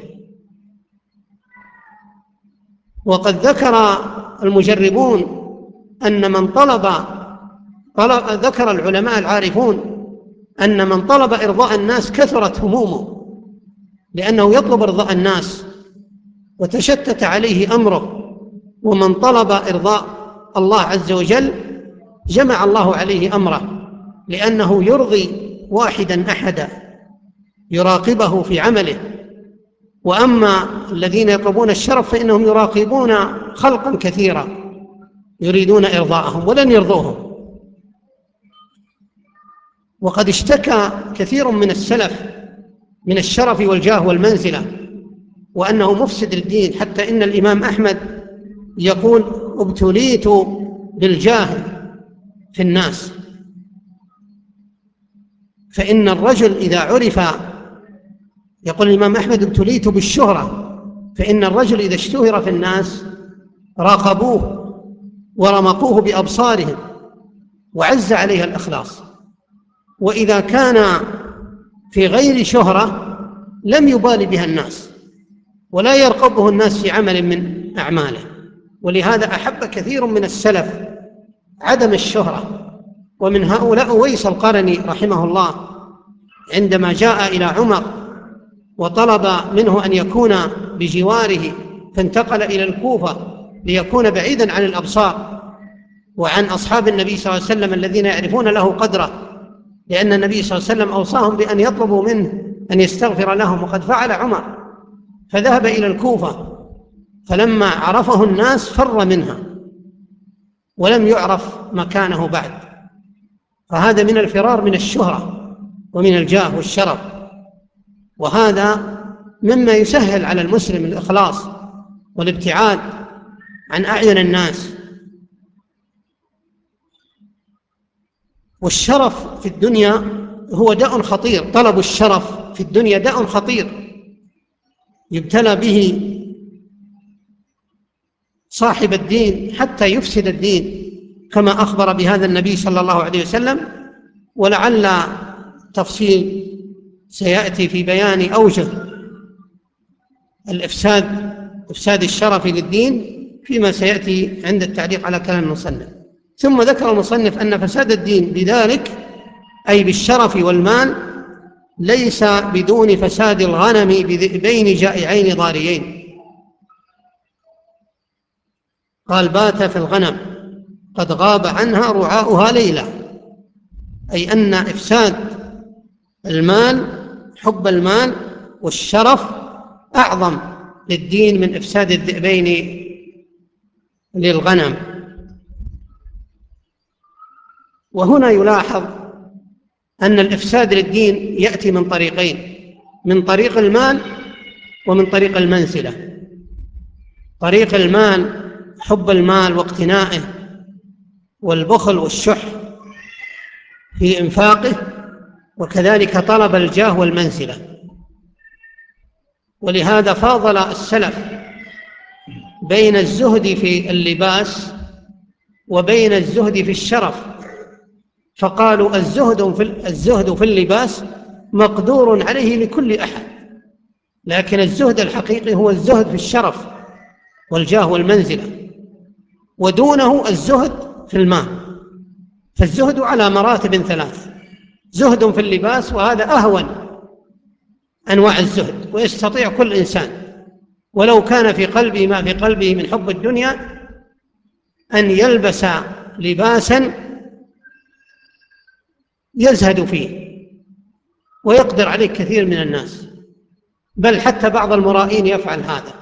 وقد ذكر المجربون أن من طلب, طلب ذكر العلماء العارفون أن من طلب إرضاء الناس كثرت همومه، لأنه يطلب إرضاء الناس وتشتت عليه أمره. ومن طلب إرضاء الله عز وجل جمع الله عليه أمره، لأنه يرضي واحدا أحدا يراقبه في عمله. وأما الذين يطلبون الشرف فإنهم يراقبون خلقا كثيرا يريدون إرضاءهم ولن يرضوهم. وقد اشتكى كثير من السلف من الشرف والجاه والمنزلة، وأنه مفسد للدين، حتى إن الإمام أحمد يقول: ابتليت بالجاه في الناس. فإن الرجل إذا عرف، يقول الإمام أحمد: ابتليت بالشهرة، فإن الرجل إذا اشتهر في الناس راقبوه ورمقوه بأبصارهم وعز عليه الإخلاص. وإذا كان في غير شهرة لم يبال بها الناس ولا يرقبه الناس في عمل من أعماله. ولهذا أحب كثير من السلف عدم الشهرة، ومن هؤلاء أويس القرني رحمه الله، عندما جاء إلى عمر وطلب منه أن يكون بجواره فانتقل إلى الكوفة ليكون بعيدا عن الأبصار وعن أصحاب النبي صلى الله عليه وسلم الذين يعرفون له قدره، لأن النبي صلى الله عليه وسلم أوصاهم بأن يطلبوا منه أن يستغفر لهم، وقد فعل عمر، فذهب إلى الكوفة، فلما عرفه الناس فر منها ولم يعرف مكانه بعد. فهذا من الفرار من الشهرة ومن الجاه والشرف، وهذا مما يسهل على المسلم الإخلاص والابتعاد عن أعين الناس. والشرف في الدنيا هو داء خطير، طلب الشرف في الدنيا داء خطير يبتلى به صاحب الدين حتى يفسد الدين، كما أخبر بهذا النبي صلى الله عليه وسلم. ولعل تفصيل سيأتي في بيان أوجه الإفساد إفساد الشرف للدين فيما سيأتي عند التعليق على كلام المصنف. ثم ذكر المصنف أن فساد الدين بذلك أي بالشرف والمال ليس بدون فساد الغنم بذئبين جائعين ضاريين. قال: بات في الغنم قد غاب عنها رعاؤها ليلة، أي أن إفساد المال، حب المال، والشرف أعظم للدين من إفساد الذئبين للغنم. وهنا يلاحظ أن الإفساد للدين يأتي من طريقين: من طريق المال ومن طريق المنزلة. طريق المال حب المال واقتنائه والبخل والشح في إنفاقه، وكذلك طلب الجاه والمنزلة. ولهذا فاضل السلف بين الزهد في اللباس وبين الزهد في الشرف، فقالوا الزهد في الزهد في اللباس مقدور عليه لكل أحد، لكن الزهد الحقيقي هو الزهد في الشرف والجاه والمنزلة، ودونه الزهد في المال. فالزهد على مراتب ثلاث: زهد في اللباس، وهذا أهون أنواع الزهد، ويستطيع كل إنسان ولو كان في قلبه ما في قلبه من حب الدنيا أن يلبس لباسا يزهد فيه، ويقدر عليه كثير من الناس، بل حتى بعض المرائين يفعل هذا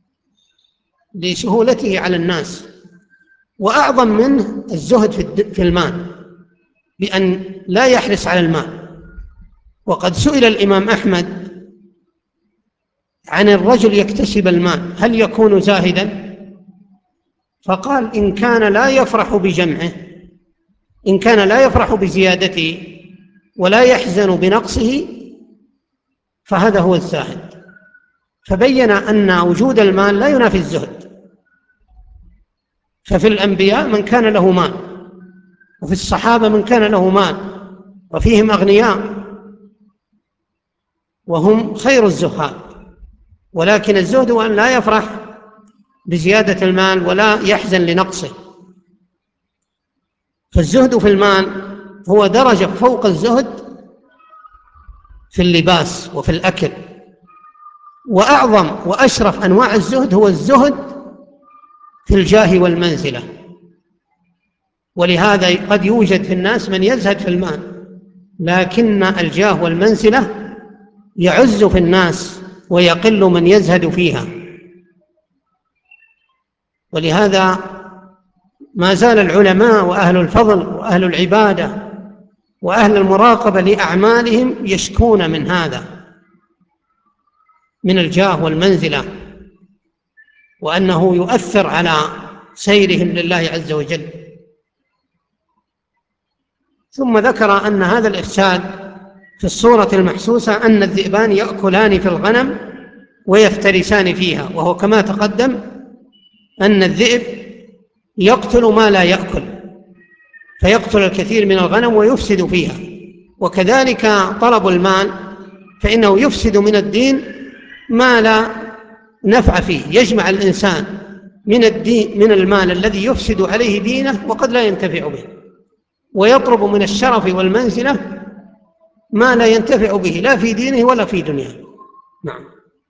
لسهولته على الناس. وأعظم منه الزهد في المال، بأن لا يحرص على المال. وقد سئل الإمام أحمد عن الرجل يكتسب المال هل يكون زاهدا؟ فقال: إن كان لا يفرح بجمعه، إن كان لا يفرح بزيادته ولا يحزن بنقصه، فهذا هو الزاهد. فبين أن وجود المال لا ينافي الزهد. ففي الأنبياء من كان له مال، وفي الصحابة من كان له مال، وفيهم أغنياء وهم خير الزهاد. ولكن الزهد أن لا يفرح بزيادة المال ولا يحزن لنقصه. فالزهد في المال هو درجة فوق الزهد في اللباس وفي الأكل. وأعظم وأشرف أنواع الزهد هو الزهد في الجاه والمنزلة. ولهذا قد يوجد في الناس من يزهد في المال، لكن الجاه والمنزلة يعز في الناس ويقل من يزهد فيها. ولهذا ما زال العلماء وأهل الفضل وأهل العبادة وأهل المراقبة لأعمالهم يشكون من هذا، من الجاه والمنزلة، وأنه يؤثر على سيرهم لله عز وجل. ثم ذكر أن هذا الإفساد في الصورة المحسوسة أن الذئبان يأكلان في الغنم ويفترسان فيها، وهو كما تقدم أن الذئب يقتل ما لا يأكل، فيقتل الكثير من الغنم ويفسد فيها. وكذلك طلب المال فإنه يفسد من الدين ما لا نفع فيه. يجمع الإنسان من الدين من المال الذي يفسد عليه دينه وقد لا ينتفع به، ويطلب من الشرف والمنزلة ما لا ينتفع به لا في دينه ولا في دنياه. نعم.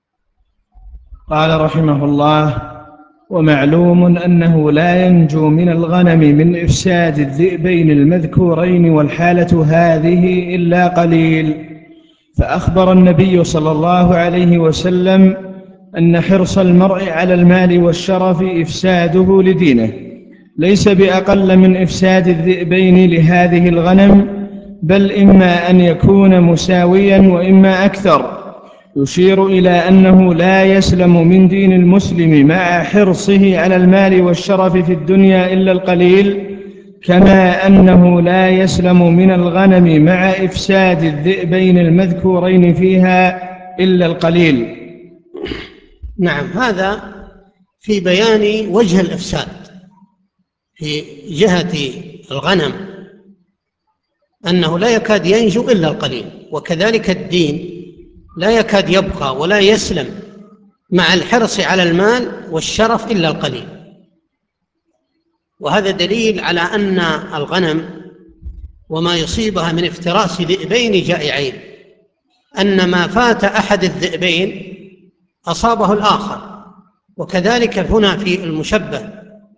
قال رحمه الله: ومعلوم أنه لا ينجو من الغنم من إفساد الذئبين المذكورين والحالة هذه إلا قليل. فأخبر النبي صلى الله عليه وسلم أن حرص المرء على المال والشرف إفساده لدينه ليس بأقل من إفساد الذئبين لهذه الغنم، بل إما أن يكون مساويا وإما أكثر، يشير إلى أنه لا يسلم من دين المسلم مع حرصه على المال والشرف في الدنيا إلا القليل، كما أنه لا يسلم من الغنم مع إفساد الذئبين المذكورين فيها إلا القليل. نعم، هذا في بيان وجه الإفساد في جهة الغنم، أنه لا يكاد ينجو إلا القليل، وكذلك الدين لا يكاد يبقى ولا يسلم مع الحرص على المال والشرف إلا القليل. وهذا دليل على أن الغنم وما يصيبها من افتراس ذئبين جائعين، أن ما فات أحد الذئبين أصابه الآخر. وكذلك هنا في المشبه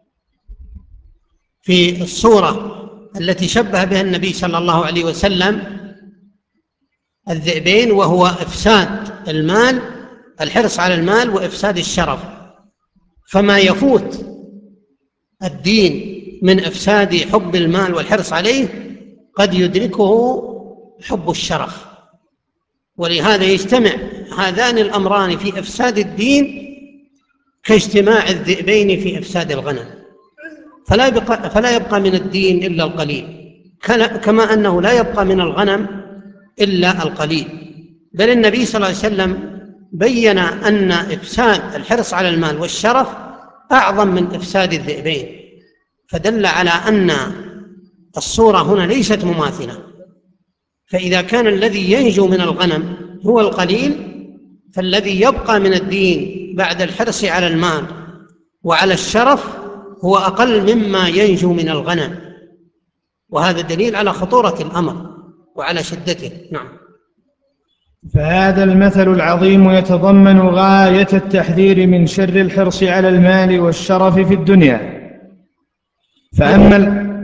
في الصورة التي شبه بها النبي صلى الله عليه وسلم الذئبين، وهو إفساد المال، الحرص على المال وإفساد الشرف. فما يفوت الدين من إفساد حب المال والحرص عليه قد يدركه حب الشرف، ولهذا يجتمع هذان الأمران في إفساد الدين كاجتماع الذئبين في إفساد الغنم، فلا يبقى, فلا يبقى من الدين إلا القليل، كما أنه لا يبقى من الغنم إلا القليل. بل النبي صلى الله عليه وسلم بين أن إفساد الحرص على المال والشرف أعظم من إفساد الذئبين، فدل على أن الصورة هنا ليست مماثلة. فإذا كان الذي ينجو من الغنم هو القليل، فالذي يبقى من الدين بعد الحرص على المال وعلى الشرف هو أقل مما ينجو من الغنم، وهذا دليل على خطورة الأمر وعلى شدته. نعم. فهذا المثل العظيم يتضمن غاية التحذير من شر الحرص على المال والشرف في الدنيا. فأما,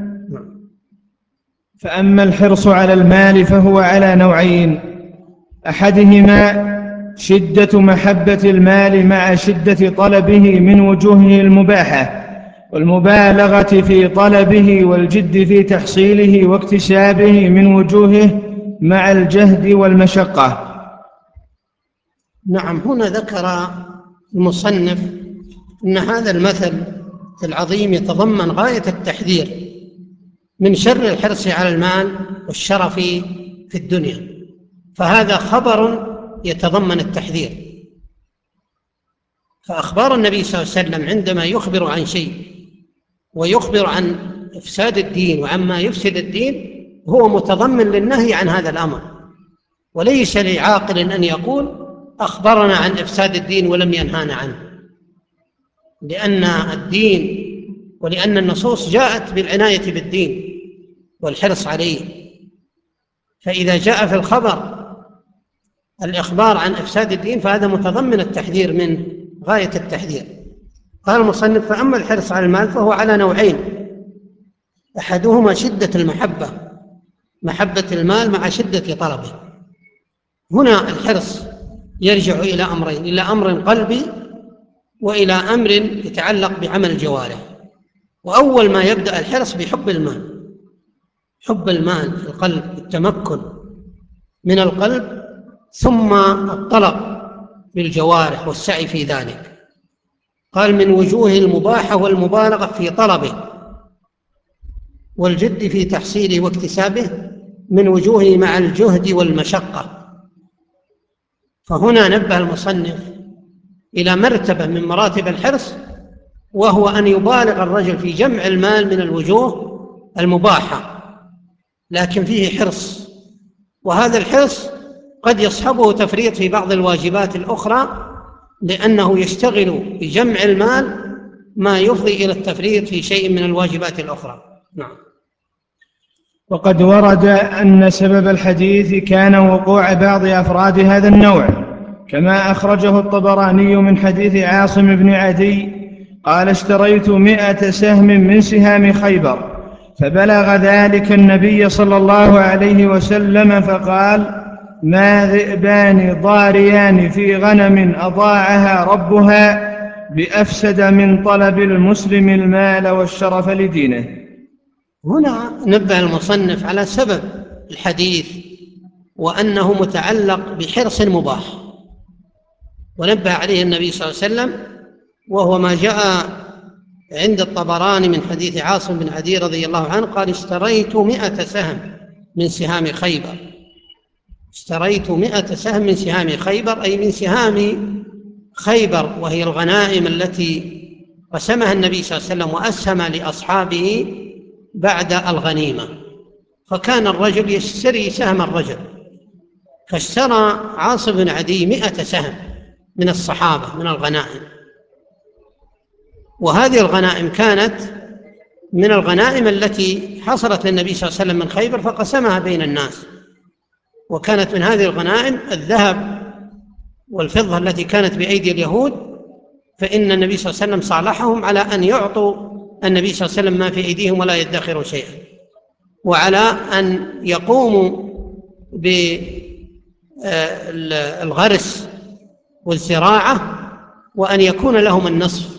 فأما الحرص على المال فهو على نوعين: أحدهما شدة محبة المال مع شدة طلبه من وجوهه المباحة والمبالغة في طلبه والجد في تحصيله واكتسابه من وجوهه مع الجهد والمشقة. نعم. هنا ذكر المصنف أن هذا المثل العظيم يتضمن غاية التحذير من شر الحرص على المال والشرف في الدنيا، فهذا خبر يتضمن التحذير. فأخبار النبي صلى الله عليه وسلم عندما يخبر عن شيء ويخبر عن إفساد الدين وعما يفسد الدين هو متضمن للنهي عن هذا الأمر، وليس لعاقل أن يقول أخبرنا عن إفساد الدين ولم ينهانا عنه، لأن الدين ولأن النصوص جاءت بالعناية بالدين والحرص عليه. فإذا جاء في الخبر الإخبار عن إفساد الدين فهذا متضمن التحذير منه غاية التحذير. قال المصنف: فأما الحرص على المال فهو على نوعين: أحدهما شدة المحبة، محبة المال مع شدة طلبه. هنا الحرص يرجع إلى أمرين: إلى أمر قلبي وإلى أمر يتعلق بعمل الجوارح. وأول ما يبدأ الحرص بحب المال، حب المال في القلب، التمكن من القلب، ثم الطلب بالجوارح والسعي في ذلك. قال: من وجوه المباحة والمبالغة في طلبه والجد في تحصيله واكتسابه من وجوهه مع الجهد والمشقة. فهنا نبه المصنف إلى مرتبة من مراتب الحرص، وهو أن يبالغ الرجل في جمع المال من الوجوه المباحة، لكن فيه حرص، وهذا الحرص قد يصحبه تفريط في بعض الواجبات الأخرى، لأنه يشتغل بجمع المال ما يفضي إلى التفريط في شيء من الواجبات الأخرى. نعم. وقد ورد أن سبب الحديث كان وقوع بعض أفراد هذا النوع، كما أخرجه الطبراني من حديث عاصم بن عدي قال: اشتريت مئة سهم من سهام خيبر، فبلغ ذلك النبي صلى الله عليه وسلم فقال: ما ذئبان ضاريان في غنم أضاعها ربها بأفسد من طلب المسلم المال والشرف لدينه. هنا نبه المصنف على سبب الحديث وأنه متعلق بحرص مباح، ونبه عليه النبي صلى الله عليه وسلم، وهو ما جاء عند الطبراني من حديث عاصم بن عدي رضي الله عنه قال: اشتريت مئة سهم من سهام خيبر. اشتريت مئة سهم من سهام خيبر، أي من سهام خيبر، وهي الغنائم التي قسمها النبي صلى الله عليه وسلم وأسهم لأصحابه بعد الغنيمة. فكان الرجل يشتري سهم الرجل، فاشترى عاصم بن عدي مئة سهم من الصحابة من الغنائم، وهذه الغنائم كانت من الغنائم التي حصلت للنبي صلى الله عليه وسلم من خيبر فقسمها بين الناس. وكانت من هذه الغنائم الذهب والفضة التي كانت بأيدي اليهود، فإن النبي صلى الله عليه وسلم صالحهم على أن يعطوا النبي صلى الله عليه وسلم ما في أيديهم ولا يدخروا شيئا، وعلى أن يقوموا الغرس والزراعة، وأن يكون لهم النصف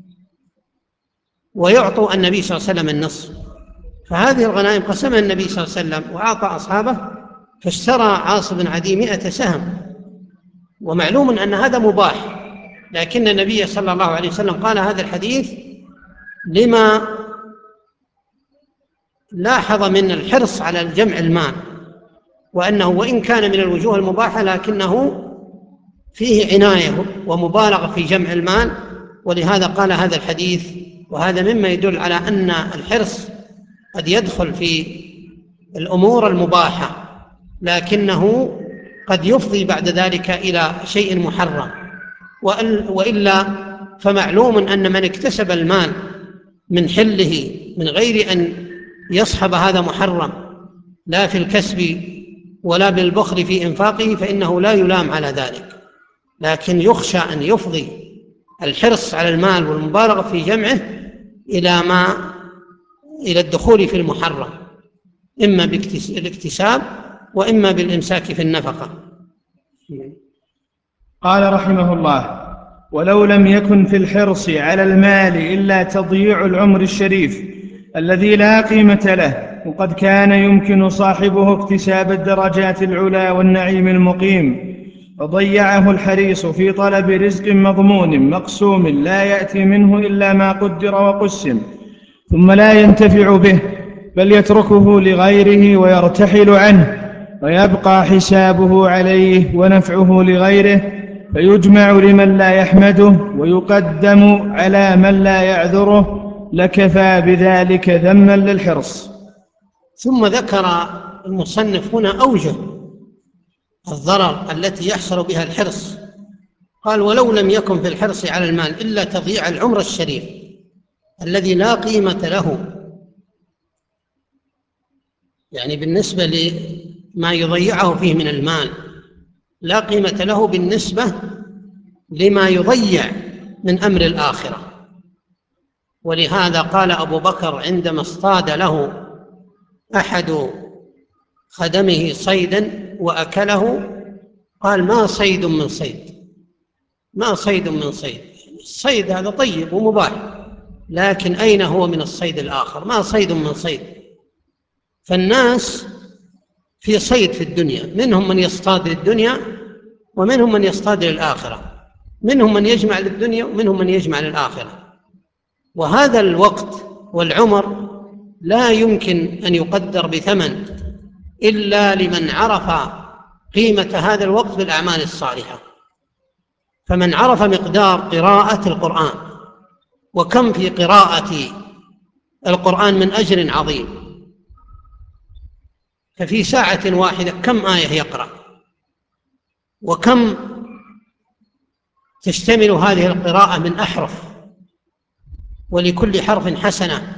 ويعطوا النبي صلى الله عليه وسلم النصف. فهذه الغنائم قسمها النبي صلى الله عليه وسلم وأعطى أصحابه، فاشترى عاص بن عدي مئة سهم، ومعلوم أن هذا مباح، لكن النبي صلى الله عليه وسلم قال هذا الحديث لما لاحظ من الحرص على الجمع المال، وأنه وإن كان من الوجوه المباحة لكنه فيه عناية ومبالغة في جمع المال، ولهذا قال هذا الحديث. وهذا مما يدل على أن الحرص قد يدخل في الأمور المباحة، لكنه قد يفضي بعد ذلك إلى شيء محرم، وإلا فمعلوم أن من اكتسب المال من حله من غير أن يصحب هذا محرم لا في الكسب ولا بالبخل في إنفاقه فإنه لا يلام على ذلك، لكن يخشى أن يفضي الحرص على المال والمبالغة في جمعه إلى ما إلى الدخول في المحرم، إما بالاكتساب وإما بالإمساك في النفقة. قال رحمه الله: ولو لم يكن في الحرص على المال إلا تضييع العمر الشريف الذي لا قيمة له، وقد كان يمكن صاحبه اكتساب الدرجات العلى والنعيم المقيم، فضيعه الحريص في طلب رزق مضمون مقسوم لا يأتي منه إلا ما قدر وقسم، ثم لا ينتفع به بل يتركه لغيره ويرتحل عنه، ويبقى حسابه عليه ونفعه لغيره، فيجمع لمن لا يحمده ويقدم على من لا يعذره، لكفى بذلك ذما للحرص. ثم ذكر المصنف هنا أوجه الضرر التي يحصل بها الحرص. قال: ولو لم يكن في الحرص على المال إلا تضييع العمر الشريف الذي لا قيمة له، يعني بالنسبة لما يضيعه فيه من المال لا قيمة له بالنسبة لما يضيع من أمر الآخرة. ولهذا قال أبو بكر عندما اصطاد له أحد خدمه صيدا وأكله، قال: ما صيد من صيد، ما صيد من صيد. الصيد هذا طيب ومباح، لكن أين هو من الصيد الآخر؟ ما صيد من صيد. فالناس في صيد في الدنيا، منهم من يصطاد للدنيا ومنهم من يصطاد للآخرة، منهم من يجمع للدنيا ومنهم من يجمع للآخرة. وهذا الوقت والعمر لا يمكن أن يقدر بثمن إلا لمن عرف قيمة هذا الوقت بالأعمال الصالحة. فمن عرف مقدار قراءة القرآن، وكم في قراءة القرآن من أجر عظيم، ففي ساعة واحدة كم آية يقرأ، وكم تشتمل هذه القراءة من أحرف، ولكل حرف حسنة،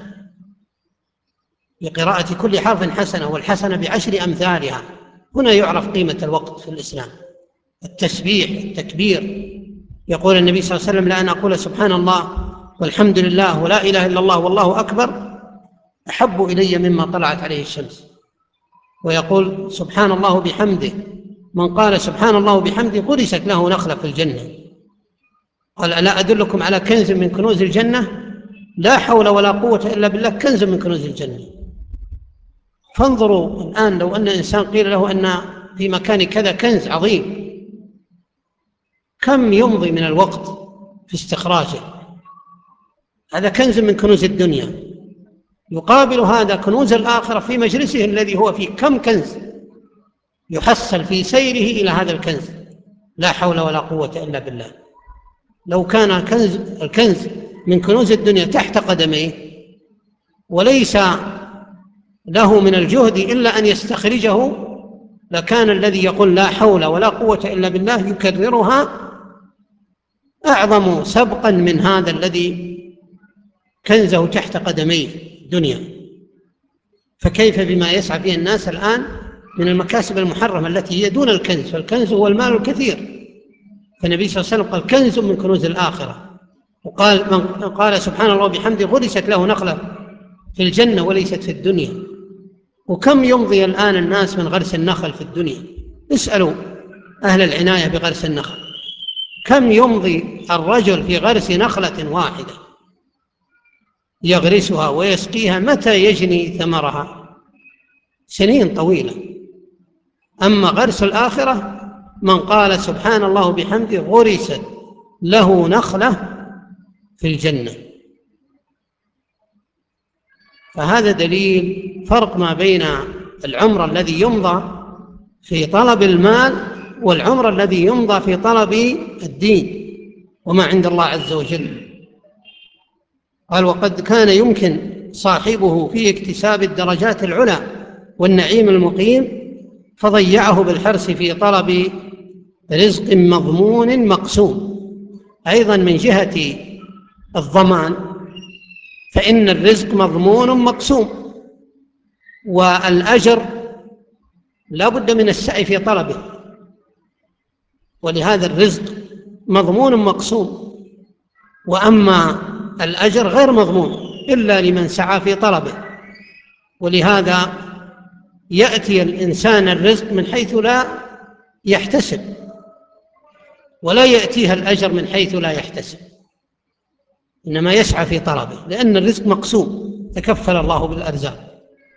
لقراءة كل حرف حسنة، والحسنة بعشر أمثالها. هنا يعرف قيمة الوقت في الإسلام. التسبيح، التكبير، يقول النبي صلى الله عليه وسلم: لأن أقول سبحان الله والحمد لله ولا إله إلا الله والله أكبر أحب إلي مما طلعت عليه الشمس. ويقول سبحان الله بحمده: من قال سبحان الله بحمده غرست له نخلة في الجنة. قال: ألا أدلكم على كنز من كنوز الجنة؟ لا حول ولا قوة إلا بالله، كنز من كنوز الجنة. فانظروا الآن، لو أن إنسان قيل له أن في مكان كذا كنز عظيم، كم يمضي من الوقت في استخراجه؟ هذا كنز من كنوز الدنيا، يقابل هذا كنوز الآخرة في مجلسه الذي هو فيه. كم كنز يحصل في سيره إلى هذا الكنز؟ لا حول ولا قوة إلا بالله. لو كان الكنز, الكنز من كنوز الدنيا تحت قدميه وليس له من الجهد إلا أن يستخرجه، لكان الذي يقول لا حول ولا قوة إلا بالله يكررها أعظم سبقا من هذا الذي كنزه تحت قدميه دنيا. فكيف بما يسعى فيه الناس الآن من المكاسب المحرمة التي هي دون الكنز؟ فالكنز هو المال الكثير. فالنبي صلى الله عليه وسلم قال: كنز من كنوز الآخرة. وقال: من قال سبحان الله بحمده غرست له نخلة في الجنة وليست في الدنيا. وكم يمضي الآن الناس من غرس النخل في الدنيا؟ اسألوا أهل العناية بغرس النخل، كم يمضي الرجل في غرس نخلة واحدة يغرسها ويسقيها، متى يجني ثمرها؟ سنين طويلة. أما غرس الآخرة من قال سبحان الله بحمده غرست له نخلة في الجنة. فهذا دليل فرق ما بين العمر الذي يمضى في طلب المال والعمر الذي يمضى في طلب الدين وما عند الله عز وجل. قال وقد كان يمكن صاحبه في اكتساب الدرجات العلى والنعيم المقيم فضيعه بالحرص في طلب رزق مضمون مقسوم. أيضا من جهة الضمان فإن الرزق مضمون مقسوم، والأجر لا بد من السعي في طلبه، ولهذا الرزق مضمون مقسوم، وأما الأجر غير مضمون إلا لمن سعى في طلبه. ولهذا يأتي الإنسان الرزق من حيث لا يحتسب، ولا يأتيها الأجر من حيث لا يحتسب، إنما يسعى في طلبه، لأن الرزق مقسوم تكفل الله بالأرزاق.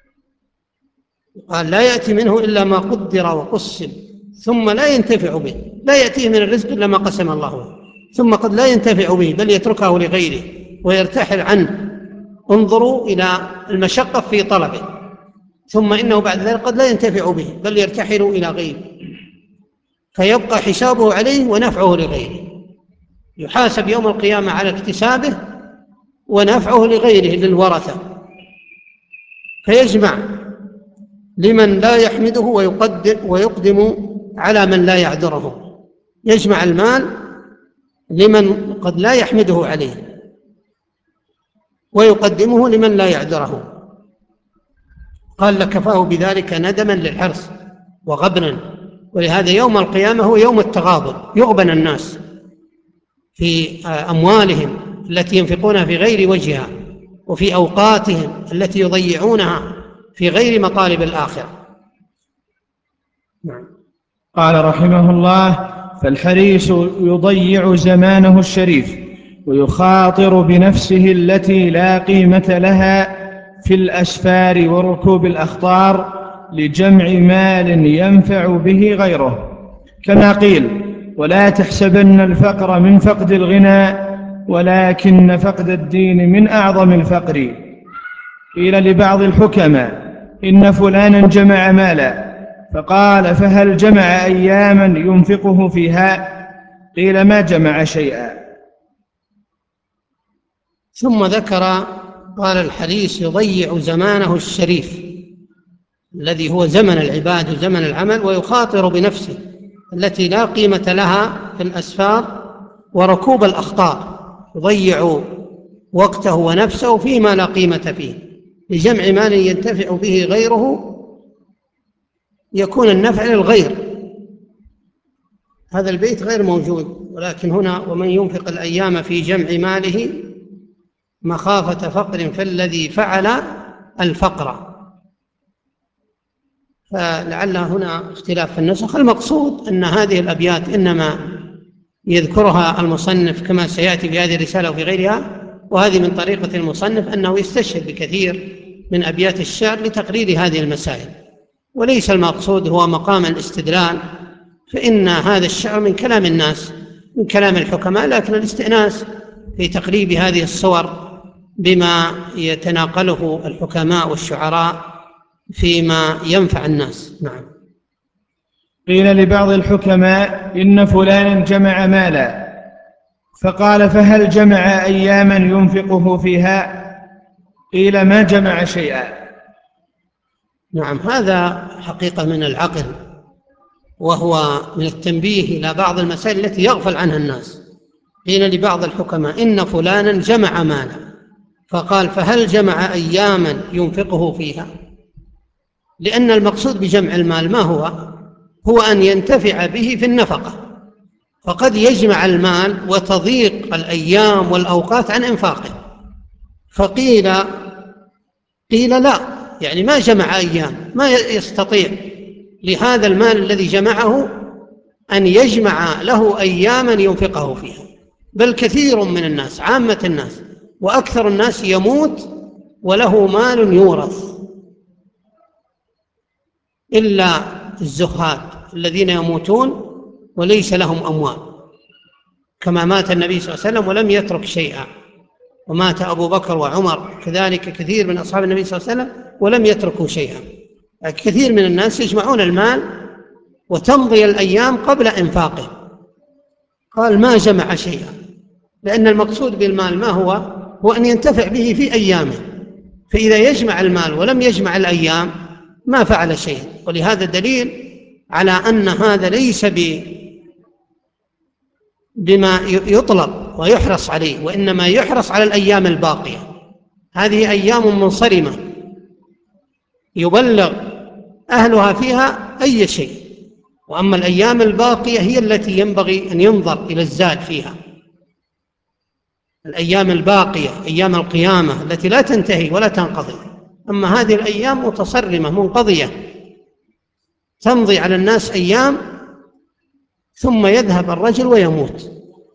قال لا يأتي منه إلا ما قدر وقسم ثم لا ينتفع به، لا يأتيه من الرزق إلا ما قسم الله له، ثم قد لا ينتفع به بل يتركه لغيره ويرتحل عنه. انظروا إلى المشقة في طلبه، ثم إنه بعد ذلك قد لا ينتفع به بل يرتحل إلى غيره، فيبقى حسابه عليه ونفعه لغيره، يحاسب يوم القيامة على اكتسابه ونفعه لغيره للورثة، فيجمع لمن لا يحمده ويقدم, ويقدم على من لا يعذره. يجمع المال لمن قد لا يحمده عليه ويقدمه لمن لا يعذره. قال لكفاه بذلك ندما للحرص وغبنا. ولهذا يوم القيامة هو يوم التغابن، يغبن الناس في أموالهم التي ينفقونها في غير وجهها، وفي أوقاتهم التي يضيعونها في غير مطالب الآخرة. نعم. قال رحمه الله: فالحريص يضيع زمانه الشريف ويخاطر بنفسه التي لا قيمة لها في الأسفار وركوب الأخطار لجمع مال ينفع به غيره، كما قيل: ولا تحسبن الفقر من فقد الغنى ولكن فقد الدين من أعظم الفقر. قيل لبعض الحكماء: إن فلانا جمع مالا، فقال: فهل جمع أياما ينفقه فيها؟ قيل: ما جمع شيئا. ثم ذكر قال: الحريص يضيع زمانه الشريف الذي هو زمن العباد وزمن العمل، ويخاطر بنفسه التي لا قيمة لها في الأسفار وركوب الأخطار، يضيع وقته ونفسه فيما لا قيمة فيه لجمع مال ينتفع به غيره، يكون النفع للغير. هذا البيت غير موجود، ولكن هنا: ومن ينفق الأيام في جمع ماله مخافة فقر فالذي فعل الفقر. فلعل هنا اختلاف في النسخ. المقصود أن هذه الأبيات إنما يذكرها المصنف كما سيأتي في هذه الرسالة وفي غيرها، وهذه من طريقة المصنف أنه يستشهد بكثير من أبيات الشعر لتقرير هذه المسائل، وليس المقصود هو مقام الاستدلال، فإن هذا الشعر من كلام الناس من كلام الحكماء، لكن الاستئناس في تقريب هذه الصور بما يتناقله الحكماء والشعراء فيما ينفع الناس. نعم. قيل لبعض الحكماء: إن فلانا جمع مالا، فقال: فهل جمع أياما ينفقه فيها؟ قيل: ما جمع شيئا. نعم، هذا حقيقة من العقل، وهو من التنبيه إلى بعض المسائل التي يغفل عنها الناس. قيل لبعض الحكماء: إن فلانا جمع مالا، فقال: فهل جمع أياما ينفقه فيها؟ لأن المقصود بجمع المال ما هو؟ هو أن ينتفع به في النفقة، فقد يجمع المال وتضيق الأيام والأوقات عن إنفاقه. فقيل قيل لا، يعني ما جمع أيام، ما يستطيع لهذا المال الذي جمعه أن يجمع له أياما ينفقه فيها، بل كثير من الناس، عامة الناس وأكثر الناس، يموت وله مال يورث، إلا الزهاد الذين يموتون وليس لهم أموال، كما مات النبي صلى الله عليه وسلم ولم يترك شيئا، ومات أبو بكر وعمر كذلك كثير من أصحاب النبي صلى الله عليه وسلم ولم يتركوا شيئا. كثير من الناس يجمعون المال وتمضي الأيام قبل إنفاقه، قال ما جمع شيئا، لأن المقصود بالمال ما هو؟ هو أن ينتفع به في أيامه، فإذا يجمع المال ولم يجمع الأيام ما فعل شيء. ولهذا دليل على أن هذا ليس بما يطلب ويحرص عليه، وإنما يحرص على الأيام الباقية. هذه أيام منصرمة يبلغ أهلها فيها أي شيء، وأما الأيام الباقية هي التي ينبغي أن ينظر إلى الزاد فيها. الأيام الباقية أيام القيامة التي لا تنتهي ولا تنقضي، أما هذه الأيام متصرمة منقضية، تمضي على الناس أيام ثم يذهب الرجل ويموت.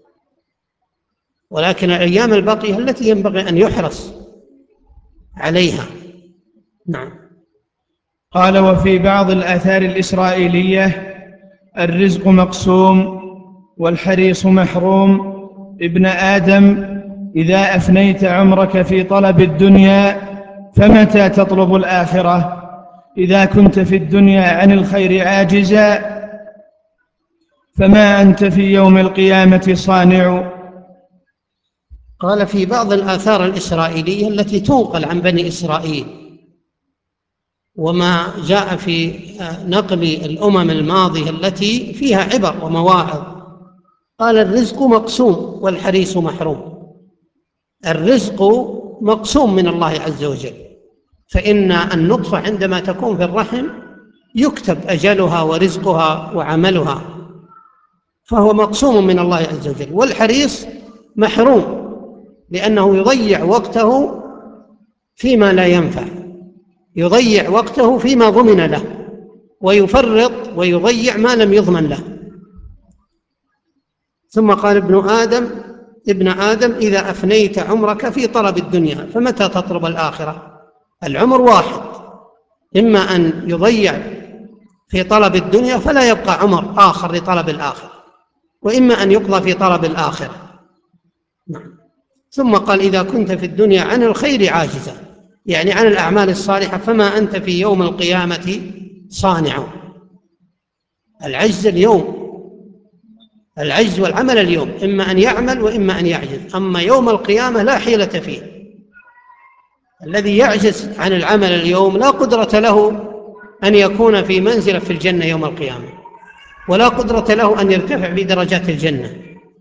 ولكن الأيام الباقية التي ينبغي أن يحرص عليها. نعم. قال: وفي بعض الآثار الإسرائيلية: الرزق مقسوم والحريص محروم. ابن آدم، إذا أفنيت عمرك في طلب الدنيا فمتى تطلب الآخرة؟ إذا كنت في الدنيا عن الخير عاجزا فما أنت في يوم القيامة صانع. قال: في بعض الآثار الإسرائيلية التي تنقل عن بني إسرائيل وما جاء في نقل الأمم الماضية التي فيها عبر ومواعظ، قال: الرزق مقسوم والحريص محروم. الرزق مقسوم من الله عز وجل، فإن النطفة عندما تكون في الرحم يكتب أجلها ورزقها وعملها، فهو مقسوم من الله عز وجل. والحريص محروم لأنه يضيع وقته فيما لا ينفع، يضيع وقته فيما ضمن له، ويفرط ويضيع ما لم يضمن له. ثم قال: ابن آدم ابن آدم إذا أفنيت عمرك في طلب الدنيا فمتى تطلب الآخرة؟ العمر واحد، إما أن يضيع في طلب الدنيا فلا يبقى عمر آخر لطلب الآخرة، وإما أن يقضى في طلب الآخرة. ثم قال: إذا كنت في الدنيا عن الخير عاجزا، يعني عن الأعمال الصالحة، فما أنت في يوم القيامة صانع. العجز اليوم، العجز والعمل اليوم، إما أن يعمل وإما أن يعجز. أما يوم القيامة لا حيلة فيه. الذي يعجز عن العمل اليوم لا قدرة له أن يكون في منزلة في الجنة يوم القيامة، ولا قدرة له أن يرتفع بدرجات الجنة،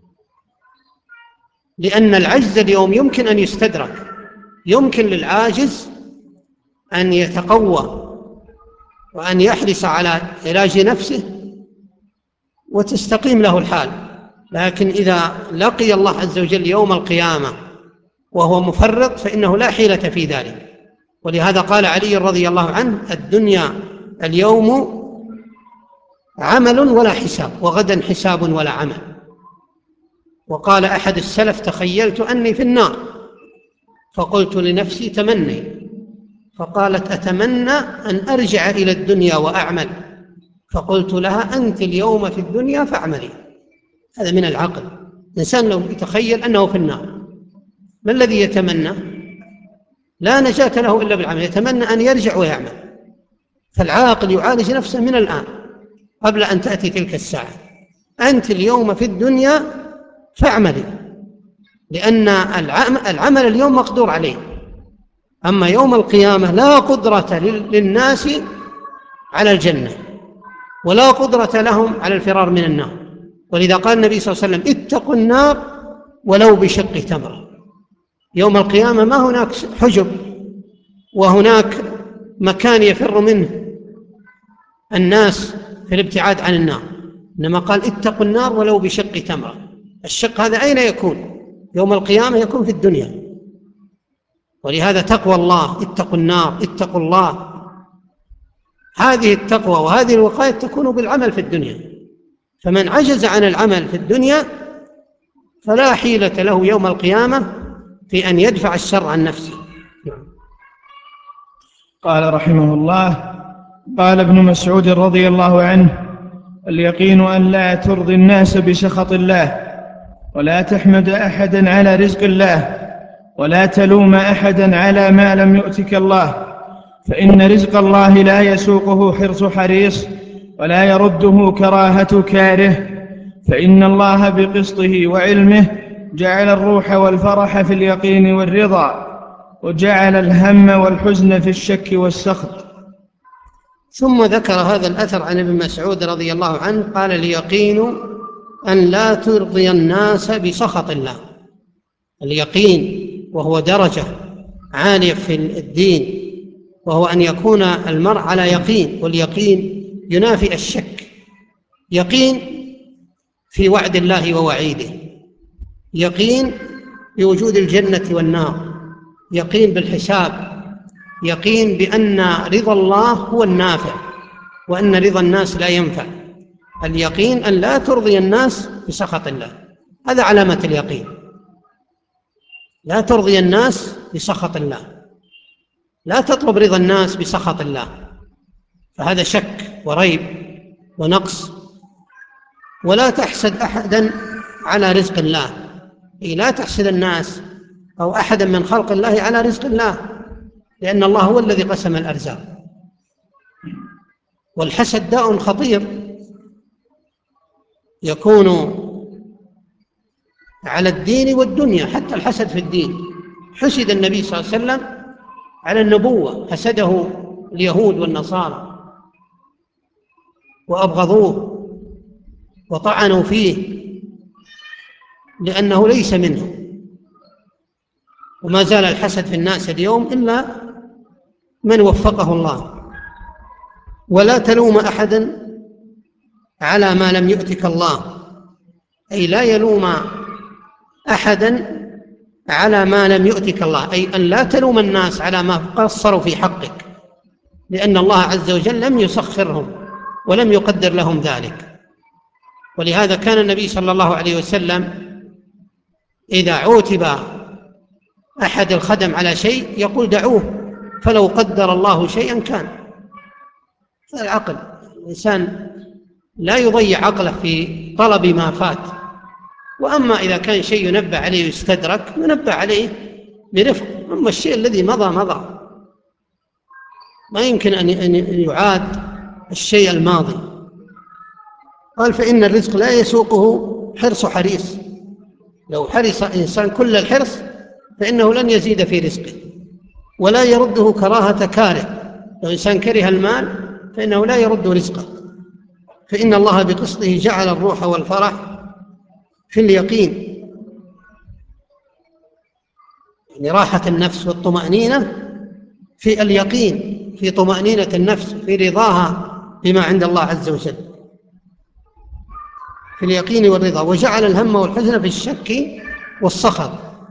لأن العجز اليوم يمكن أن يستدرك. يمكن للعاجز أن يتقوى وأن يحرص على علاج نفسه وتستقيم له الحال، لكن إذا لقي الله عز وجل يوم القيامة وهو مفرط فإنه لا حيلة في ذلك. ولهذا قال علي رضي الله عنه: الدنيا اليوم عمل ولا حساب، وغدا حساب ولا عمل. وقال أحد السلف: تخيلت أني في النار فقلت لنفسي تمني، فقالت: أتمنى أن أرجع إلى الدنيا وأعمل، فقلت لها: أنت اليوم في الدنيا فاعملي. هذا من العقل. الإنسان لو يتخيل أنه في النار، ما الذي يتمنى؟ لا نجاة له إلا بالعمل، يتمنى أن يرجع ويعمل. فالعاقل يعالج نفسه من الآن قبل أن تأتي تلك الساعة. أنت اليوم في الدنيا فاعملي، لأن العمل اليوم مقدور عليه، أما يوم القيامة لا قدرة للناس على الجنة ولا قدرة لهم على الفرار من النار. ولذا قال النبي صلى الله عليه وسلم: اتقوا النار ولو بشق تمرة. يوم القيامة ما هناك حجب وهناك مكان يفر منه الناس في الابتعاد عن النار، إنما قال: اتقوا النار ولو بشق تمرة. الشق هذا أين يكون؟ يوم القيامة يكون في الدنيا. ولهذا تقوى الله، اتقوا النار، اتقوا الله، هذه التقوى وهذه الوقاية تكون بالعمل في الدنيا. فمن عجز عن العمل في الدنيا فلا حيلة له يوم القيامة في أن يدفع الشر عن نفسه. قال رحمه الله: قال ابن مسعود رضي الله عنه: اليقين أن لا ترضي الناس بسخط الله، ولا تحمد أحدا على رزق الله، ولا تلوم أحدا على ما لم يؤتك الله، فإن رزق الله لا يسوقه حرص حريص، ولا يرده كراهة كاره، فإن الله بقسطه وعلمه جعل الروح والفرح في اليقين والرضا، وجعل الهم والحزن في الشك والسخط. ثم ذكر هذا الأثر عن ابن مسعود رضي الله عنه قال: اليقين أن لا ترضي الناس بسخط الله. اليقين وهو درجة عالية في الدين، وهو أن يكون المرء على يقين، واليقين ينافي الشك. يقين في وعد الله ووعيده، يقين بوجود الجنة والنار، يقين بالحساب، يقين بأن رضا الله هو النافع وأن رضا الناس لا ينفع. اليقين أن لا ترضي الناس بسخط الله، هذا علامة اليقين. لا ترضي الناس بسخط الله، لا تطلب رضا الناس بسخط الله، فهذا شك وريب ونقص. ولا تحسد أحدا على رزق الله، أي لا تحسد الناس أو أحدا من خلق الله على رزق الله، لأن الله هو الذي قسم الأرزاق. والحسد داء خطير يكون على الدين والدنيا، حتى الحسد في الدين. حسد النبي صلى الله عليه وسلم على النبوة، حسده اليهود والنصارى وأبغضوه وطعنوا فيه لأنه ليس منهم. وما زال الحسد في الناس اليوم إلا من وفقه الله. ولا تلوم أحدا على ما لم يؤتك الله، أي لا يلوم أحدا على ما لم يؤتك الله، أي أن لا تلوم الناس على ما قصروا في حقك، لأن الله عز وجل لم يسخرهم ولم يقدر لهم ذلك. ولهذا كان النبي صلى الله عليه وسلم إذا عوتب أحد الخدم على شيء يقول: دعوه فلو قدر الله شيئا كان. هذا العقل، الإنسان لا يضيع عقله في طلب ما فات. وأما إذا كان شيء ينبه عليه ويستدرك ينبه عليه برفق، أما الشيء الذي مضى مضى، ما يمكن أن يعاد الشيء الماضي. قال: فإن الرزق لا يسوقه حرص حريص. لو حرص إنسان كل الحرص فإنه لن يزيد في رزقه، ولا يرده كراهة كاره. لو إنسان كره المال فإنه لا يرد رزقه، فإن الله بقسطه جعل الروح والفرح في اليقين، يعني راحة النفس والطمأنينة في اليقين، في طمأنينة النفس، في رضاها بما عند الله عز وجل، في اليقين والرضا. وجعل الهم والحزن في الشك والسخط.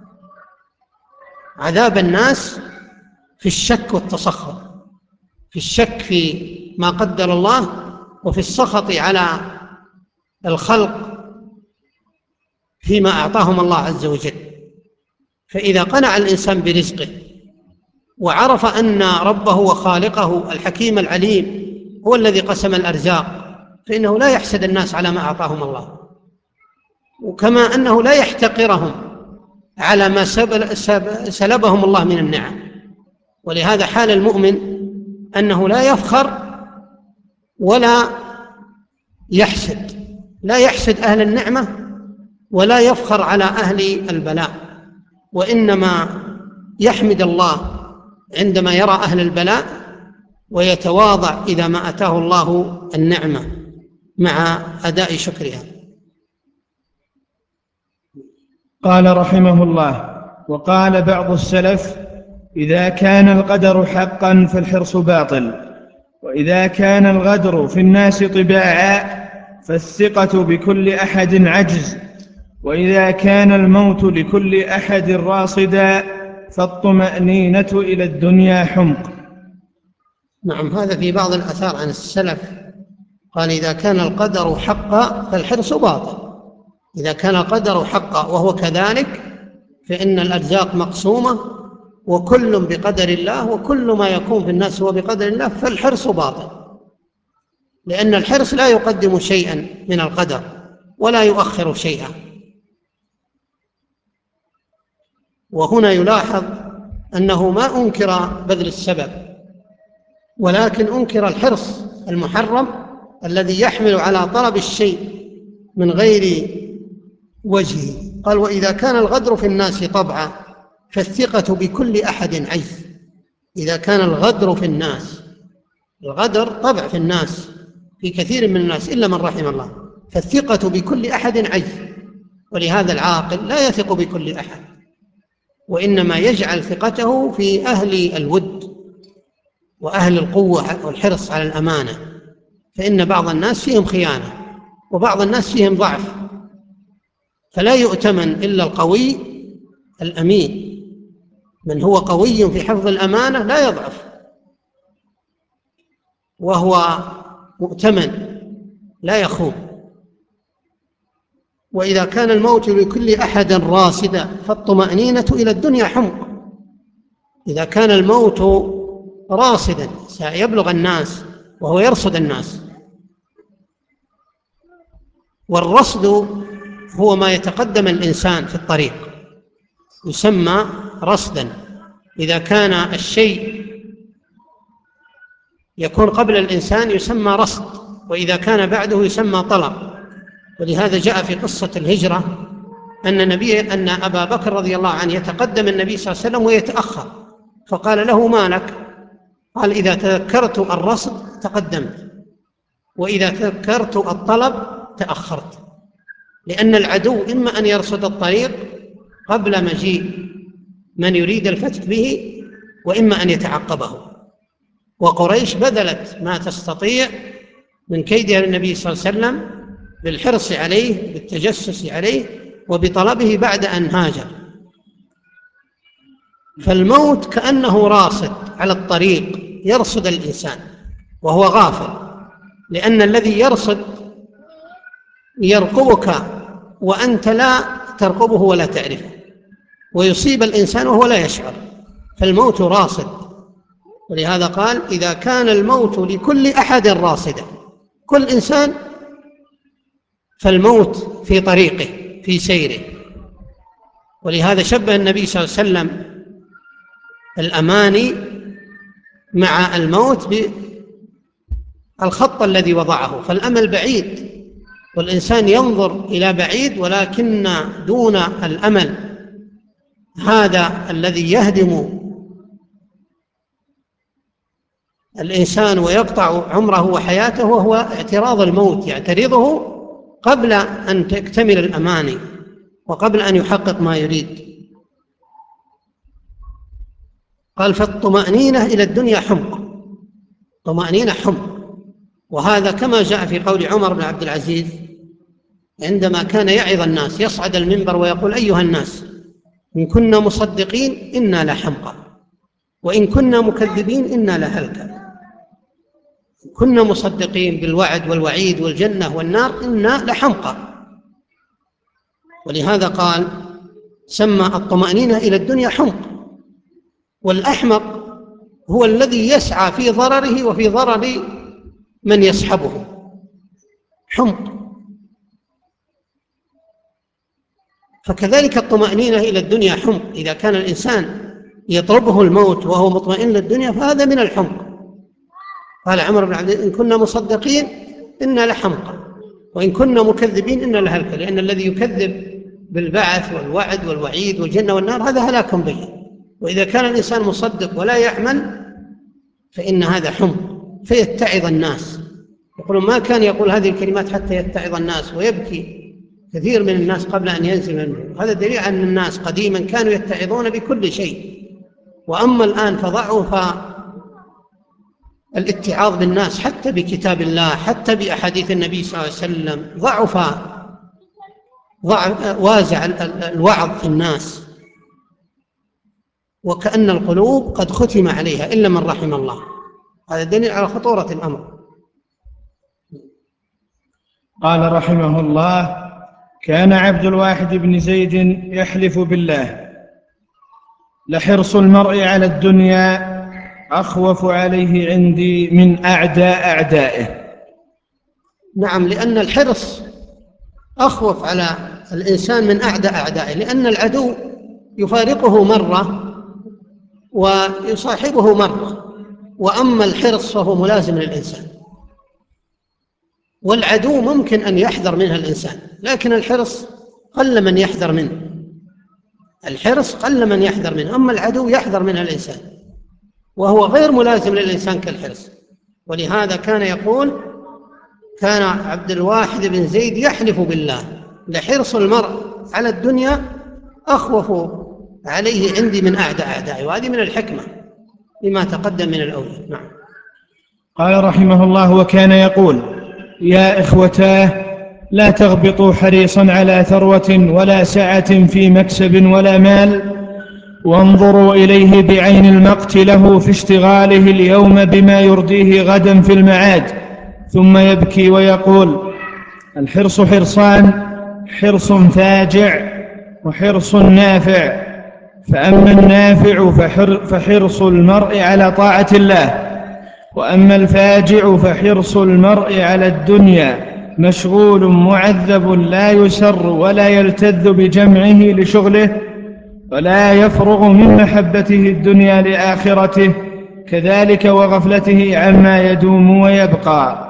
عذاب الناس في الشك والتسخط، في الشك في ما قدر الله، وفي السخط على الخلق فيما أعطاهم الله عز وجل. فإذا قنع الإنسان برزقه وعرف أن ربه وخالقه الحكيم العليم هو الذي قسم الأرزاق، فإنه لا يحسد الناس على ما أعطاهم الله، وكما أنه لا يحتقرهم على ما سلبهم الله من النعم. ولهذا حال المؤمن أنه لا يفخر ولا يحسد، لا يحسد أهل النعمة ولا يفخر على أهل البلاء، وإنما يحمد الله عندما يرى أهل البلاء، ويتواضع إذا ما أتاه الله النعمة مع أداء شكرها. قال رحمه الله: وقال بعض السلف: إذا كان القدر حقا فالحرص باطل، وإذا كان الغدر في الناس طباعا فالثقة بكل أحد عجز، وإذا كان الموت لكل أحد راصدا فالطمأنينة إلى الدنيا حمق. نعم، هذا في بعض الآثار عن السلف قال إذا كان القدر حقا فالحرص باطل. إذا كان القدر حقا وهو كذلك فإن الأرزاق مقسومة وكل بقدر الله، وكل ما يكون في الناس هو بقدر الله، فالحرص باطل، لأن الحرص لا يقدم شيئا من القدر ولا يؤخر شيئا. وهنا يلاحظ أنه ما أنكر بذل السبب، ولكن أنكر الحرص المحرم الذي يحمل على طلب الشيء من غير وجهه. قال وإذا كان الغدر في الناس طبعا فالثقة بكل أحد عجز. إذا كان الغدر في الناس، الغدر طبع في الناس، في كثير من الناس إلا من رحم الله، فالثقة بكل أحد عجز. ولهذا العاقل لا يثق بكل أحد، وإنما يجعل ثقته في أهل الود وأهل القوة والحرص على الأمانة، فإن بعض الناس فيهم خيانة وبعض الناس فيهم ضعف، فلا يؤتمن إلا القوي الأمين. من هو قوي في حفظ الأمانة لا يضعف، وهو مؤتمن لا يخون. وإذا كان الموت لكل أحد راصدا فالطمأنينة إلى الدنيا حمق. إذا كان الموت راصدا سيبلغ الناس وهو يرصد الناس، والرصد هو ما يتقدم الإنسان في الطريق يسمى رصدا. إذا كان الشيء يكون قبل الإنسان يسمى رصد، وإذا كان بعده يسمى طلب. ولهذا جاء في قصة الهجرة أن النبي أن أبا بكر رضي الله عنه يتقدم النبي صلى الله عليه وسلم ويتأخر، فقال له ما لك؟ قال إذا تذكرت الرصد تقدمت، وإذا تذكرت الطلب تأخرت. لأن العدو إما أن يرصد الطريق قبل مجيء من يريد الفتك به، وإما أن يتعقبه. وقريش بذلت ما تستطيع من كيدها للنبي صلى الله عليه وسلم بالحرص عليه، بالتجسس عليه، وبطلبه بعد أن هاجر. فالموت كأنه راصد على الطريق يرصد الإنسان وهو غافل، لأن الذي يرصد يرقبك وأنت لا ترقبه ولا تعرفه، ويصيب الإنسان وهو لا يشعر، فالموت راصد. ولهذا قال إذا كان الموت لكل أحد راصدا، كل إنسان فالموت في طريقه في سيره. ولهذا شبه النبي صلى الله عليه وسلم الأماني مع الموت بالخط الذي وضعه، فالأمل بعيد والإنسان ينظر إلى بعيد، ولكن دون الأمل هذا الذي يهدم الإنسان ويقطع عمره وحياته، وهو اعتراض الموت، يعترضه قبل أن تكتمل الأماني وقبل أن يحقق ما يريد. قال فالطمأنينة إلى الدنيا حمق، طمأنينة حمق. وهذا كما جاء في قول عمر بن عبد العزيز عندما كان يعظ الناس، يصعد المنبر ويقول أيها الناس إن كنا مصدقين إنا لحمقى، وإن كنا مكذبين إنا لهلكى. كنا مصدقين بالوعد والوعيد والجنة والنار إنا لحمقى. ولهذا قال سمى الطمأنينة إلى الدنيا حمق. والأحمق هو الذي يسعى في ضرره وفي ضرر من يصحبه، حمق. فكذلك الطمأنينة إلى الدنيا حمق. إذا كان الإنسان يطلبه الموت وهو مطمئن للدنيا فهذا من الحمق. قال عمر بن عبد العزيز إن كنا مصدقين إنا لحمقى، وإن كنا مكذبين إنا لهلكى. لأن الذي يكذب بالبعث والوعد والوعيد والجنة والنار هذا هلاك بين. وإذا كان الإنسان مصدق ولا يعمل فإن هذا حمق، فيتعظ الناس. يقولون ما كان يقول هذه الكلمات حتى يتعظ الناس، ويبكي كثير من الناس قبل أن ينزل منه. هذا دليل أن الناس قديما كانوا يتعظون بكل شيء، وأما الآن فضعف الاتعاظ بالناس حتى بكتاب الله، حتى بأحاديث النبي صلى الله عليه وسلم، ضعف وازع الوعظ في الناس، وكأن القلوب قد ختم عليها إلا من رحم الله. هذا دليل على خطورة الأمر. قال رحمه الله: كان عبد الواحد بن زيد يحلف بالله: لحرص المرء على الدنيا أخوف عليه عندي من أعداء أعدائه. نعم، لأن الحرص أخوف على الإنسان من أعداء أعدائه، لأن العدو يفارقه مرة ويصاحبه مرة، وأما الحرص فهو ملازم للإنسان. والعدو ممكن أن يحذر منها الإنسان، لكن الحرص قل من يحذر منه. الحرص قل من يحذر منه، أما العدو يحذر منها الإنسان، وهو غير ملازم للإنسان كالحرص. ولهذا كان يقول: كان عبد الواحد بن زيد يحلف بالله: لحرص المرء على الدنيا أخوف عليه عندي من أعداء أعدائه. وهذه من الحكمة لما تقدم من الأولى. نعم. قال رحمه الله: وكان يقول: يا إخوتاه، لا تغبطوا حريصا على ثروة ولا سعة في مكسب ولا مال، وانظروا إليه بعين المقت له في اشتغاله اليوم بما يرضيه غدا في المعاد. ثم يبكي ويقول: الحرص حرصان: حرص فاجع وحرص نافع. فأما النافع فحرص المرء على طاعة الله، وأما الفاجع فحرص المرء على الدنيا مشغول معذب لا يسر ولا يلتذ بجمعه لشغله، ولا يفرغ من محبته الدنيا لآخرته، كذلك وغفلته عما يدوم ويبقى.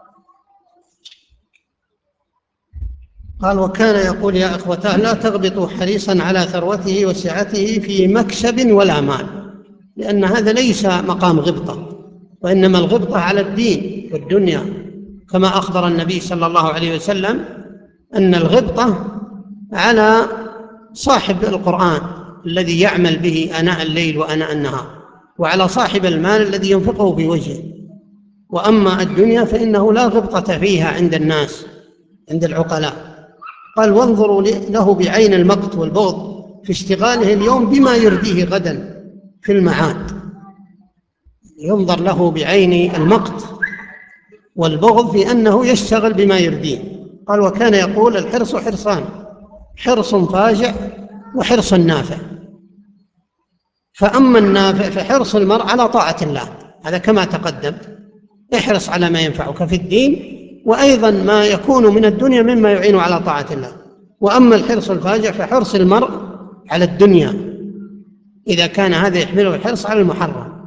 قال: وكان يقول: يا إخوتاه، لا تغبطوا حريصا على ثروته وسعته في مكسب ولا مال، لأن هذا ليس مقام غبطة، وإنما الغبطة على الدين والدنيا، كما أخبر النبي صلى الله عليه وسلم أن الغبطة على صاحب القرآن الذي يعمل به آناء الليل وآناء النهار، وعلى صاحب المال الذي ينفقه في وجهه. وأما الدنيا فإنه لا غبطة فيها عند الناس، عند العقلاء. قال: وانظروا له بعين المقت والبغض في اشتغاله اليوم بما يرضيه غدا في المعاد. ينظر له بعين المقت والبغض في أنه يشتغل بما يرضيه. قال: وكان يقول: الحرص حرصان: حرص فاجع وحرص نافع. فأما النافع فحرص المرء على طاعة الله، هذا كما تقدم، احرص على ما ينفعك في الدين، وأيضا ما يكون من الدنيا مما يعين على طاعة الله. وأما الحرص الفاجع فحرص المرء على الدنيا، إذا كان هذا يحمله الحرص على المحرم.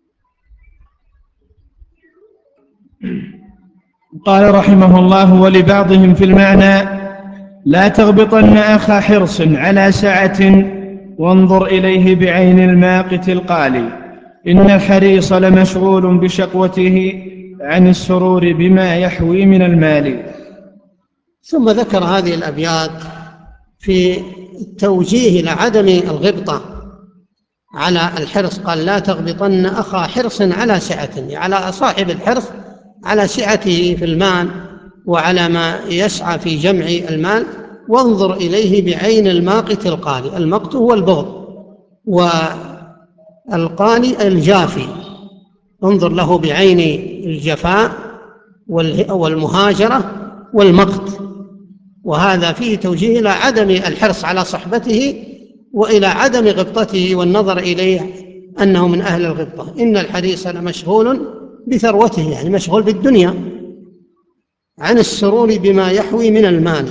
قال رحمه الله: ولبعضهم في المعنى: لا تغبطن أخا حرص على سعة، وانظر إليه بعين الماقت القالي، إن الحريص لمشغول بشقوته عن السرور بما يحوي من المال. ثم ذكر هذه الأبيات في التوجيه لعدم الغبطة على الحرص. قال: لا تغبطن أخا حرص على سعة، على صاحب الحرص على سعته في المال وعلى ما يسعى في جمع المال. وانظر إليه بعين الماقت القالي. المقت هو البغض، والقالي الجافي. انظر له بعين الجفاء والمهاجرة والمقت. وهذا فيه توجيه إلى عدم الحرص على صحبته وإلى عدم غبطته، والنظر إليه أنه من أهل الغبطة. إن الحريص لمشغول بثروته، يعني مشغول بالدنيا، عن السرور بما يحوي من المال.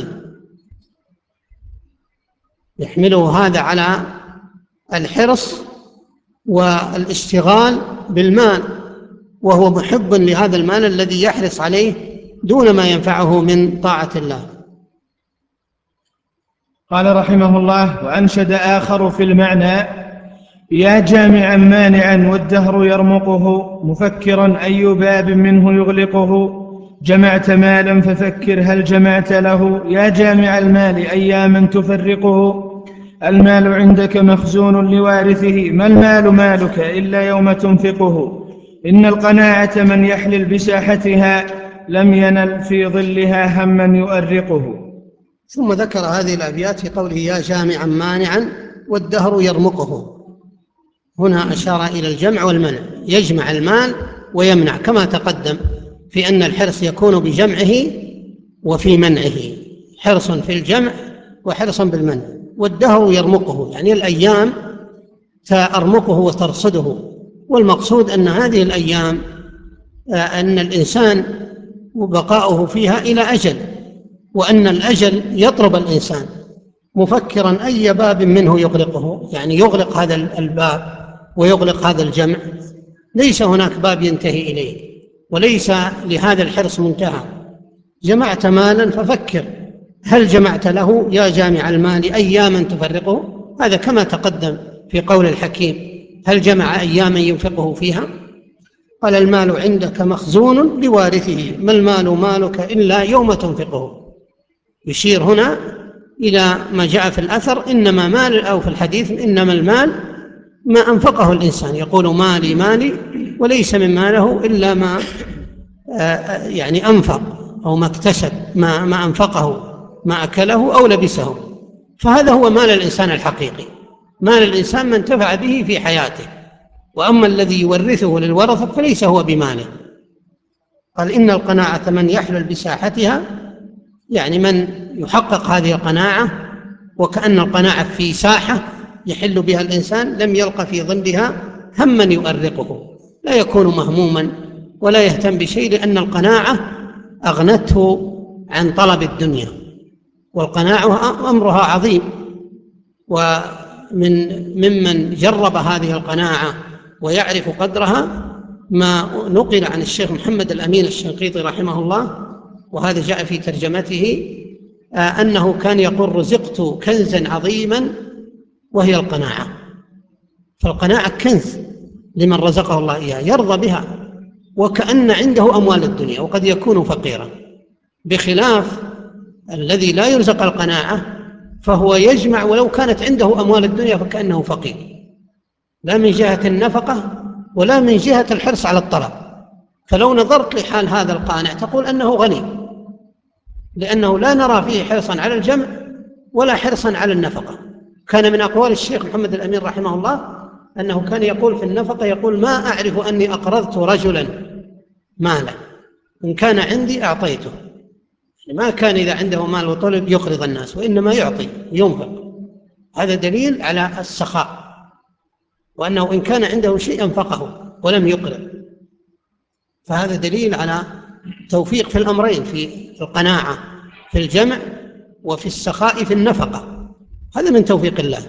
يحمله هذا على الحرص والاشتغال بالمال، وهو محب لهذا المال الذي يحرص عليه دون ما ينفعه من طاعة الله. قال رحمه الله: وأنشد آخر في المعنى: يا جامعا مانعا والدهر يرمقه، مفكرا أي باب منه يغلقه، جمعت مالا ففكر هل جمعت له، يا جامع المال أياما تفرقه، المال عندك مخزون لوارثه، ما المال مالك إلا يوم تنفقه، إن القناعة من يحلل بساحتها لم ينل في ظلها هما يؤرقه. ثم ذكر هذه الأبيات في قوله: يا جامعا مانعا والدهر يرمقه. هنا أشار إلى الجمع والمنع، يجمع المال ويمنع، كما تقدم في أن الحرص يكون بجمعه وفي منعه، حرص في الجمع وحرص بالمنع. والدهر يرمقه، يعني الأيام ترمقه وترصده. والمقصود أن هذه الأيام أن الإنسان بقاؤه فيها إلى أجل، وأن الأجل يطلب الإنسان مفكرا أي باب منه يغلقه، يعني يغلق هذا الباب ويغلق هذا الجمع، ليس هناك باب ينتهي إليه، وليس لهذا الحرص منتهى. جمعت مالا ففكر هل جمعت له يا جامع المال أياما تفرقه؟ هذا كما تقدم في قول الحكيم: هل جمع أياما ينفقه فيها؟ قال: المال عندك مخزون لوارثه، ما المال مالك إلا يوم تنفقه. يشير هنا إلى ما جاء في الأثر: إنما مال، أو في الحديث: إنما المال ما أنفقه الإنسان. يقول: مالي مالي، وليس من ماله إلا ما يعني أنفق أو ما اكتسب، ما, ما أنفقه، ما أكله أو لبسه. فهذا هو مال الإنسان الحقيقي. مال الإنسان ما انتفع به في حياته، وأما الذي يورثه للورثة فليس هو بماله. قال: إن القناعة من يحلل بساحتها، يعني من يحقق هذه القناعة، وكأن القناعة في ساحة يحل بها الإنسان لم يلق في ظلها هما يؤرقه، لا يكون مهموما ولا يهتم بشيء، لأن القناعة أغنته عن طلب الدنيا. والقناعة أمرها عظيم، ومن ممن جرب هذه القناعة ويعرف قدرها ما نقل عن الشيخ محمد الأمين الشنقيطي رحمه الله، وهذا جاء في ترجمته، أنه كان يقول: رزقت كنزا عظيما وهي القناعة. فالقناعة كنز لمن رزقه الله إياه، يرضى بها وكأن عنده أموال الدنيا، وقد يكون فقيرا، بخلاف الذي لا يرزق القناعة فهو يجمع ولو كانت عنده أموال الدنيا فكأنه فقير، لا من جهة النفقة ولا من جهة الحرص على الطلب. فلو نظرت لحال هذا القانع تقول أنه غني، لأنه لا نرى فيه حرصا على الجمع ولا حرصا على النفقة. كان من أقوال الشيخ محمد الأمين رحمه الله أنه كان يقول في النفقة: يقول: ما أعرف أني أقرضت رجلا مالا، إن كان عندي أعطيته. ما كان إذا عنده مال وطلب يقرض الناس، وإنما يعطي ينفق. هذا دليل على السخاء، وأنه إن كان عنده شيء أنفقه ولم يقرض. فهذا دليل على توفيق في الأمرين، في القناعة في الجمع وفي السخاء في النفقة، هذا من توفيق الله.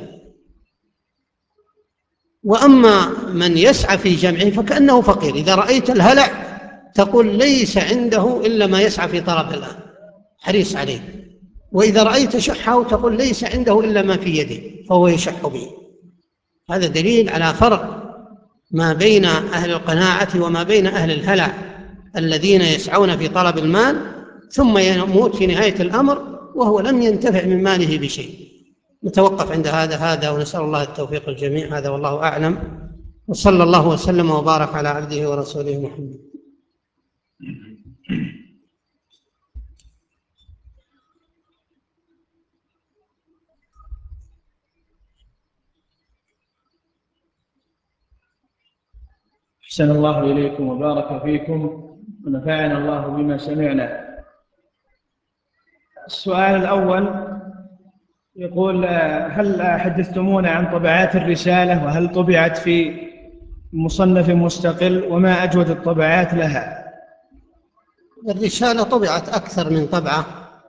وأما من يسعى في جمعه فكأنه فقير. إذا رأيت الهلع تقول: ليس عنده إلا ما يسعى في طلب الله، حريص عليه. وإذا رأيت شحه تقول: ليس عنده إلا ما في يده فهو يشح به. هذا دليل على فرق ما بين أهل القناعة وما بين أهل الهلع، الذين يسعون في طلب المال ثم يموت في نهاية الأمر وهو لم ينتفع من ماله بشيء. نتوقف عند هذا هذا ونسأل الله التوفيق الجميع. هذا والله أعلم، وصلى الله وسلم وبارك على عبده ورسوله محمد. أحسن الله إليكم وبارك فيكم ونفعنا الله بما سمعنا. السؤال الأول يقول: هل حدثتمونا عن طبعات الرسالة، وهل طبعت في مصنف مستقل، وما أجود الطبعات لها؟ الرسالة طبعت أكثر من طبعة،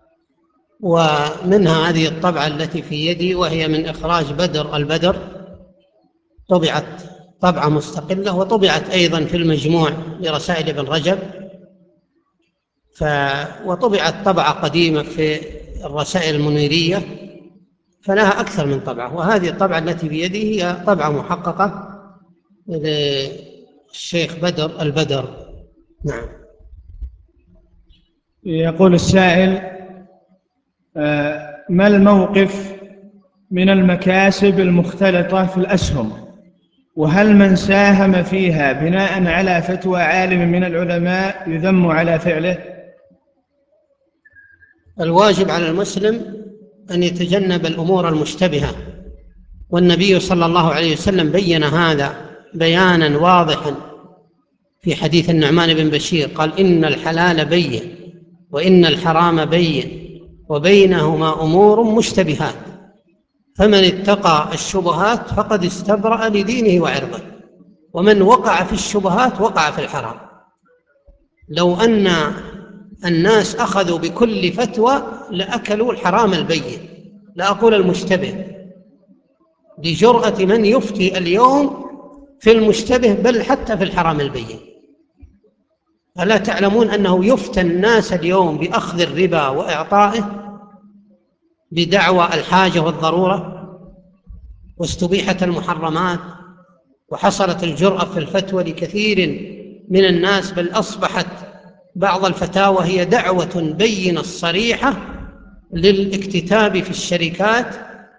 ومنها هذه الطبعة التي في يدي وهي من إخراج بدر البدر، طبعت طبعة مستقلة، وطبعت أيضا في المجموع لرسائل ابن رجب، ف... وطبعت طبعة قديمة في الرسائل المنيرية، فلها أكثر من طبعة. وهذه الطبعة التي بيدي هي طبعة محققة للشيخ بدر البدر. نعم. يقول السائل: ما الموقف من المكاسب المختلطة في الأسهم، وهل من ساهم فيها بناء على فتوى عالم من العلماء يذم على فعله؟ الواجب على المسلم أن يتجنب الأمور المشتبهة، والنبي صلى الله عليه وسلم بين هذا بيانا واضحا في حديث النعمان بن بشير، قال: إن الحلال بين وإن الحرام بين وبينهما أمور مشتبهات فمن اتقى الشبهات فقد استبرأ لدينه وعرضه ومن وقع في الشبهات وقع في الحرام. لو أن الناس أخذوا بكل فتوى لأكلوا الحرام البين، لا أقول المشتبه، بجرأة من يفتي اليوم في المشتبه بل حتى في الحرام البين. ألا تعلمون أنه يفتى الناس اليوم بأخذ الربا وإعطائه بدعوى الحاجة والضرورة، واستبيحت المحرمات وحصلت الجرأة في الفتوى لكثير من الناس، بل أصبحت بعض الفتاوى هي دعوة بينة الصريحة للاكتتاب في الشركات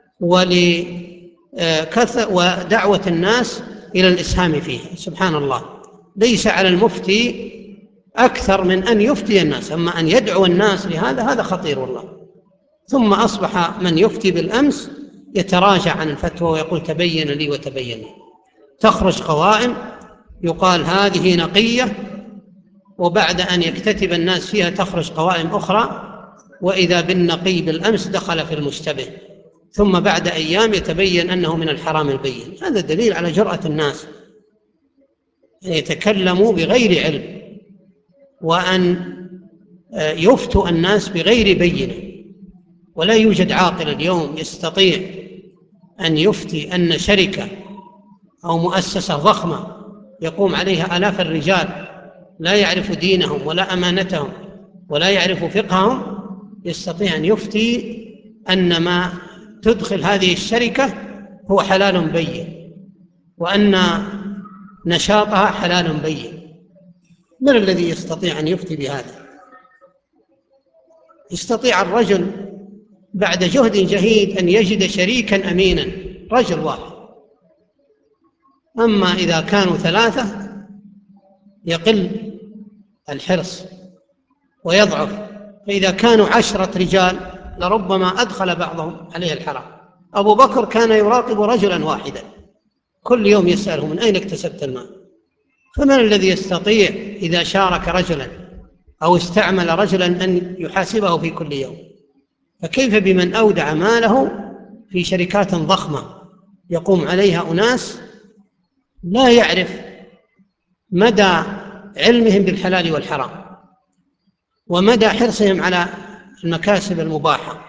ودعوة الناس إلى الإسهام فيها. سبحان الله، ليس على المفتي أكثر من أن يفتي الناس، أما أن يدعو الناس لهذا هذا خطير والله. ثم أصبح من يفتي بالأمس يتراجع عن الفتوى ويقول تبين لي وتبين لي. تخرج قوائم يقال هذه نقية، وبعد أن يكتتب الناس فيها تخرج قوائم أخرى، وإذا بالنقي بالأمس دخل في المشتبه، ثم بعد أيام يتبين أنه من الحرام البين. هذا دليل على جرأة الناس أن يتكلموا بغير علم، وأن يفتوا الناس بغير بينة. ولا يوجد عاقل اليوم يستطيع أن يفتي أن شركة أو مؤسسة ضخمة يقوم عليها آلاف الرجال لا يعرف دينهم ولا أمانتهم ولا يعرف فقههم، يستطيع أن يفتي أن ما تدخل هذه الشركة هو حلال بين، وأن نشاطها حلال بين. من الذي يستطيع أن يفتي بهذا؟ يستطيع الرجل بعد جهد جهيد أن يجد شريكا أمينا، رجل واحد. أما إذا كانوا ثلاثة يقل الحرص ويضعف، فإذا كانوا عشرة رجال لربما أدخل بعضهم عليه الحرام. أبو بكر كان يراقب رجلا واحدا كل يوم يسأله من أين اكتسبت المال. فمن الذي يستطيع إذا شارك رجلا أو استعمل رجلا أن يحاسبه في كل يوم؟ فكيف بمن أودع ماله في شركات ضخمة يقوم عليها أناس لا يعرف مدى علمهم بالحلال والحرام ومدى حرصهم على المكاسب المباحة.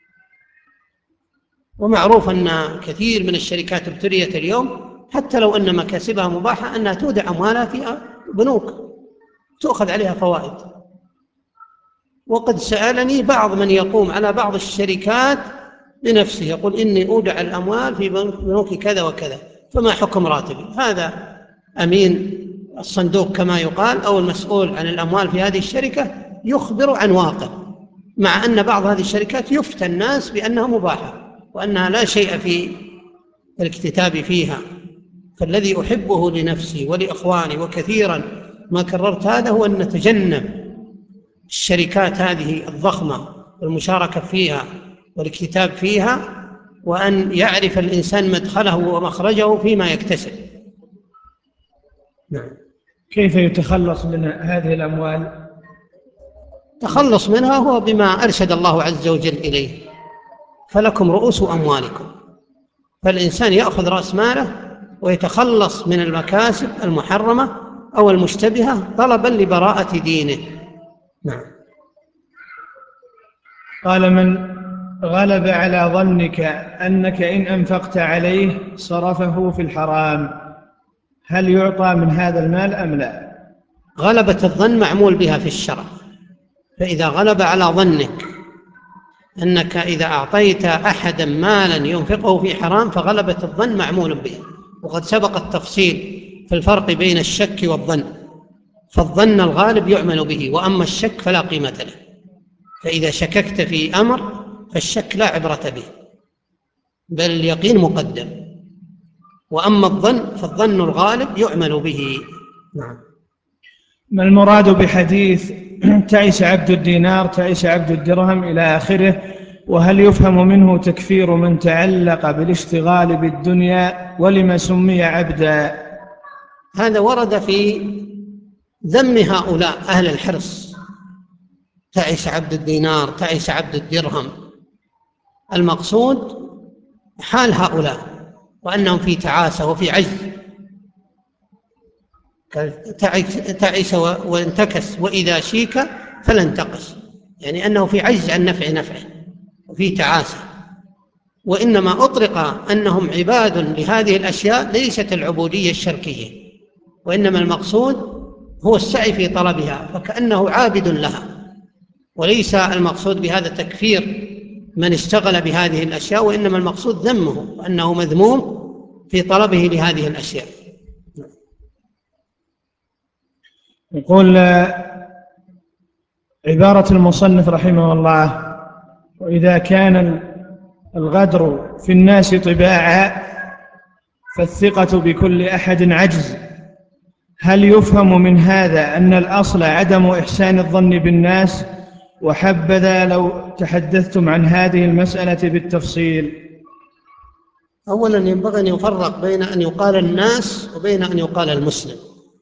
ومعروف أن كثير من الشركات ابتليت اليوم حتى لو أن مكاسبها مباحة أنها تودع أموالها في بنوك تأخذ عليها فوائد. وقد سألني بعض من يقوم على بعض الشركات بنفسه يقول إني أودع الأموال في بنوك كذا وكذا، فما حكم راتبي؟ هذا أمين الصندوق كما يقال أو المسؤول عن الأموال في هذه الشركة يخبر عن واقع، مع أن بعض هذه الشركات يفتى الناس بأنها مباحة وأنها لا شيء في الاكتتاب فيها. فالذي أحبه لنفسي ولإخواني وكثيرا ما كررت هذا هو أن نتجنب الشركات هذه الضخمة والمشاركة فيها والاكتتاب فيها، وأن يعرف الإنسان مدخله ومخرجه فيما يكتسب. نعم. كيف يتخلص من هذه الأموال؟ تخلص منها هو بما أرشد الله عز وجل إليه: فلكم رؤوس أموالكم. فالإنسان يأخذ رأس ماله ويتخلص من المكاسب المحرمة أو المشتبهة طلبا لبراءة دينه. نعم. قال: من غلب على ظنك أنك إن أنفقت عليه صرفه في الحرام، هل يعطى من هذا المال أم لا؟ غلبة الظن معمول بها في الشرع، فإذا غلب على ظنك أنك إذا أعطيت أحدا مالا ينفقه في حرام فغلبة الظن معمول به. وقد سبق التفصيل في الفرق بين الشك والظن، فالظن الغالب يعمل به، وأما الشك فلا قيمة له. فإذا شككت في أمر فالشك لا عبرة به، بل اليقين مقدم. وأما الظن فالظن الغالب يعمل به. نعم. ما المراد بحديث تعس عبد الدينار تعس عبد الدرهم إلى آخره؟ وهل يفهم منه تكفير من تعلق بالاشتغال بالدنيا؟ ولما سمي عبدا؟ هذا ورد في ذم هؤلاء أهل الحرص تعس عبد الدينار، تعس عبد الدرهم. المقصود حال هؤلاء وأنهم في تعاسة وفي عجز، تعس وانتكس وإذا شيك فلا انتقص، يعني أنه في عجز عن نفع نفعه وفي تعاسة. وإنما أطلق أنهم عباد لهذه الأشياء ليست العبودية الشركية، وإنما المقصود هو السعي في طلبها، فكأنه عابد لها، وليس المقصود بهذا تكفير من اشتغل بهذه الأشياء، وإنما المقصود ذمه وأنه مذموم في طلبه لهذه الأشياء. يقول عبارة المصنف رحمه الله: وإذا كان الغدر في الناس طباعا فالثقة بكل أحد عجز، هل يفهم من هذا أن الأصل عدم إحسان الظن بالناس؟ وحبذا لو تحدثتم عن هذه المسألة بالتفصيل. أولا ينبغي أن يفرق بين أن يقال الناس وبين أن يقال المسلم.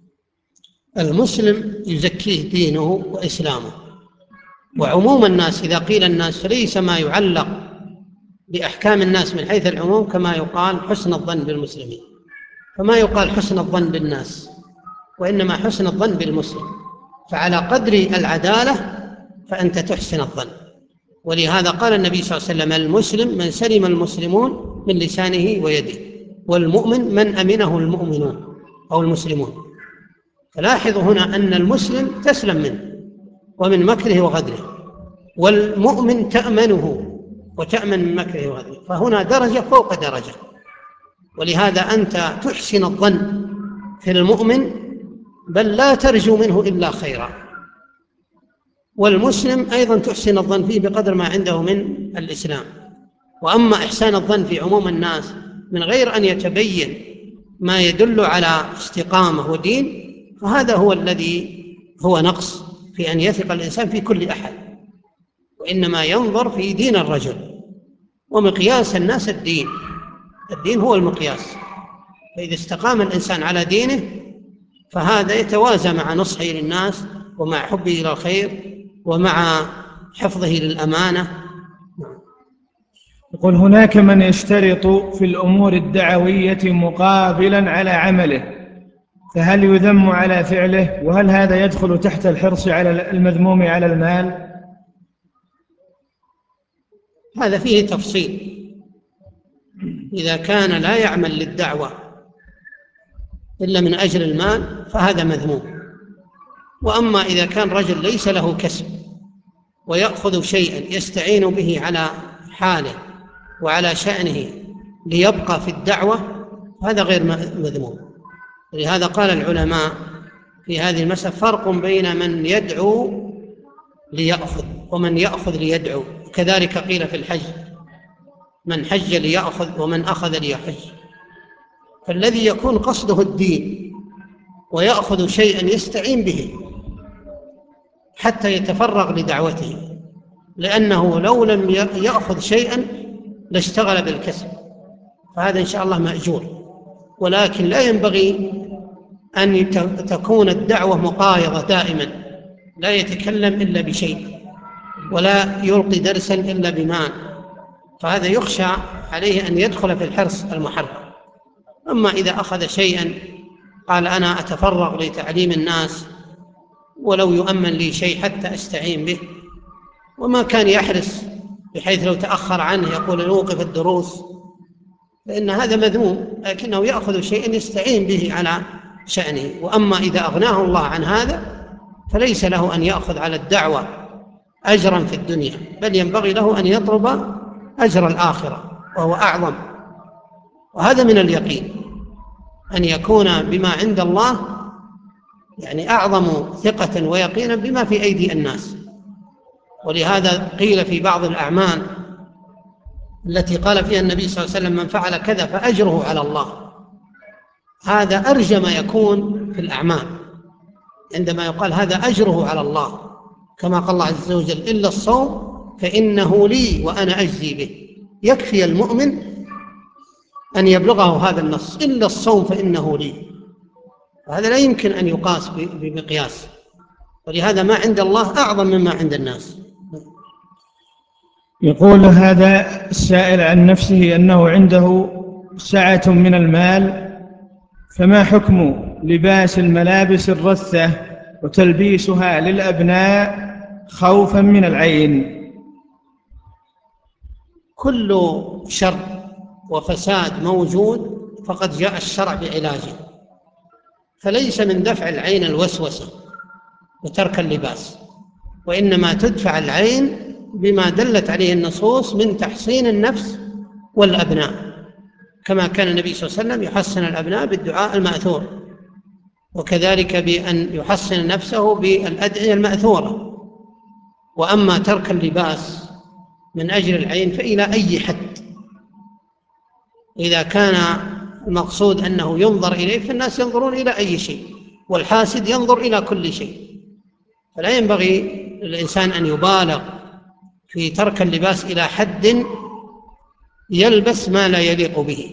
المسلم يزكيه دينه وإسلامه، وعموم الناس إذا قيل الناس فليس ما يعلق بأحكام الناس من حيث العموم كما يقال حسن الظن بالمسلمين، فما يقال حسن الظن بالناس، وإنما حسن الظن بالمسلم، فعلى قدر العدالة فأنت تحسن الظن. ولهذا قال النبي صلى الله عليه وسلم: المسلم من سلم المسلمون من لسانه ويده، والمؤمن من أمنه المؤمنون أو المسلمون. فلاحظوا هنا أن المسلم تسلم منه ومن مكره وغدره، والمؤمن تأمنه وتأمن من مكره وغدره، فهنا درجة فوق درجة. ولهذا أنت تحسن الظن في المؤمن، بل لا ترجو منه إلا خيرا، والمسلم أيضا تحسن الظن فيه بقدر ما عنده من الإسلام. وأما إحسان الظن في عموم الناس من غير أن يتبين ما يدل على استقامة ودين، فهذا هو الذي هو نقص في أن يثق الإنسان في كل أحد، وإنما ينظر في دين الرجل، ومقياس الناس الدين، الدين هو المقياس. فإذا استقام الإنسان على دينه فهذا يتوازى مع نصحه للناس ومع حبه إلى الخير ومع حفظه للأمانة. يقول: هناك من يشترط في الأمور الدعوية مقابلا على عمله، فهل يذم على فعله؟ وهل هذا يدخل تحت الحرص على المذموم على المال؟ هذا فيه تفصيل. إذا كان لا يعمل للدعوة إلا من أجل المال فهذا مذموم. وأما إذا كان رجل ليس له كسب ويأخذ شيئا يستعين به على حاله وعلى شأنه ليبقى في الدعوة هذا غير مذموم. لهذا قال العلماء في هذه المسألة: فرق بين من يدعو ليأخذ ومن يأخذ ليدعو. كذلك قيل في الحج: من حج ليأخذ ومن أخذ ليحج. فالذي يكون قصده الدين ويأخذ شيئا يستعين به حتى يتفرغ لدعوته، لأنه لو لم يأخذ شيئا لاشتغل بالكسب، فهذا إن شاء الله مأجور. ولكن لا ينبغي أن تكون الدعوة مقايضة دائما، لا يتكلم إلا بشيء ولا يلقي درسا إلا بمال، فهذا يخشى عليه أن يدخل في الحرص المحرم. أما إذا أخذ شيئا قال: أنا أتفرغ لتعليم الناس ولو يؤمن لي شيء حتى أستعين به، وما كان يحرص بحيث لو تأخر عنه يقول نوقف الدروس، فإن هذا مذموم، لكنه يأخذ شيئا يستعين به على شأنه. وأما إذا أغناه الله عن هذا فليس له أن يأخذ على الدعوة أجرا في الدنيا، بل ينبغي له أن يطلب أجر الآخرة وهو أعظم. وهذا من اليقين أن يكون بما عند الله يعني أعظم ثقة ويقينا بما في أيدي الناس. ولهذا قيل في بعض الأعمال التي قال فيها النبي صلى الله عليه وسلم: من فعل كذا فأجره على الله. هذا أرجى ما يكون في الأعمال، عندما يقال هذا أجره على الله، كما قال الله عز وجل: إلا الصوم فإنه لي وأنا أجزي به. يكفي المؤمن أن يبلغه هذا النص: إلا الصوم فإنه لي. هذا لا يمكن أن يقاس بمقياس، ولهذا ما عند الله أعظم مما عند الناس. يقول هذا السائل عن نفسه أنه عنده سعة من المال، فما حكم لباس الملابس الرثة وتلبيسها للأبناء خوفا من العين؟ كل شر وفساد موجود فقد جاء الشرع بعلاجه، فليس من دفع العين الوسوسة وترك اللباس، وإنما تدفع العين بما دلت عليه النصوص من تحصين النفس والأبناء، كما كان النبي صلى الله عليه وسلم يحصن الأبناء بالدعاء المأثور، وكذلك بأن يحصن نفسه بالأدعية المأثورة. وأما ترك اللباس من أجل العين فإلى أي حد؟ إذا كان المقصود أنه ينظر إليه فالناس ينظرون إلى أي شيء، والحاسد ينظر إلى كل شيء، فلا ينبغي للإنسان أن يبالغ في ترك اللباس إلى حد يلبس ما لا يليق به.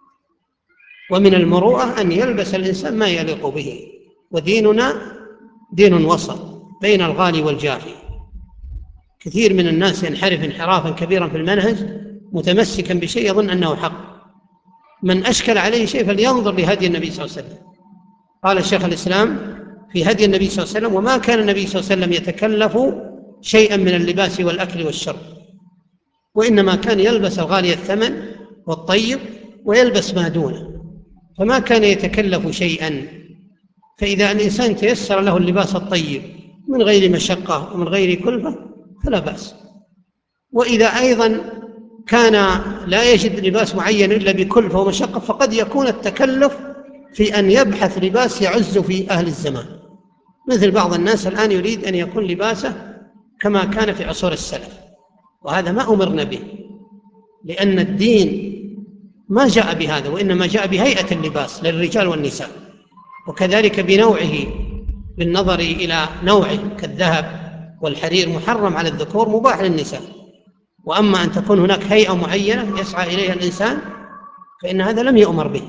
ومن المروءة أن يلبس الإنسان ما يليق به، وديننا دين وسط بين الغالي والجافي. كثير من الناس ينحرف انحرافا كبيرا في المنهج متمسكا بشيء يظن أنه حق. من أشكل عليه شيء فلينظر لهدي النبي صلى الله عليه وسلم. قال الشيخ الإسلام في هدي النبي صلى الله عليه وسلم: وما كان النبي صلى الله عليه وسلم يتكلف شيئا من اللباس والأكل والشرب، وإنما كان يلبس الغالي الثمن والطيب ويلبس ما دونه، فما كان يتكلف شيئا. فإذا الإنسان تيسر له اللباس الطيب من غير مشقة ومن غير كلفة فلا بأس. وإذا أيضا كان لا يجد لباس معين إلا بكلفة ومشقة فقد يكون التكلف في أن يبحث لباس يعز في أهل الزمان، مثل بعض الناس الآن يريد أن يكون لباسه كما كان في عصور السلف، وهذا ما أمرنا به، لأن الدين ما جاء بهذا، وإنما جاء بهيئة اللباس للرجال والنساء، وكذلك بنوعه بالنظر إلى نوعه، كالذهب والحرير محرم على الذكور مباح للنساء. وأما أن تكون هناك هيئة معينة يسعى إليها الإنسان فإن هذا لم يؤمر به.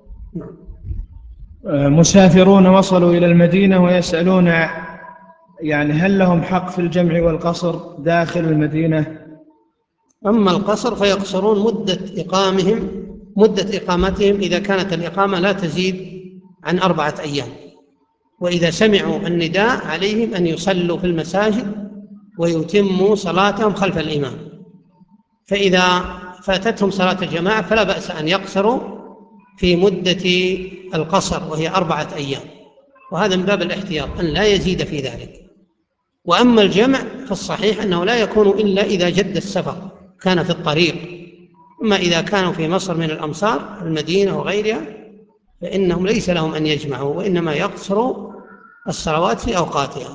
مسافرون وصلوا إلى المدينة ويسألون يعني هل لهم حق في الجمع والقصر داخل المدينة؟ أما القصر فيقصرون مدة إقامهم مدة إقامتهم إذا كانت الإقامة لا تزيد عن أربعة أيام، وإذا سمعوا النداء عليهم أن يصلوا في المساجد ويتموا صلاتهم خلف الإمام. فإذا فاتتهم صلاة الجماعة فلا بأس أن يقصروا في مدة القصر وهي أربعة أيام، وهذا من باب الاحتياط أن لا يزيد في ذلك. وأما الجمع فالصحيح أنه لا يكون إلا إذا جد السفر كان في الطريق. أما إذا كانوا في مصر من الأمصار المدينة وغيرها فإنهم ليس لهم أن يجمعوا، وإنما يقصروا الصلوات في أوقاتها.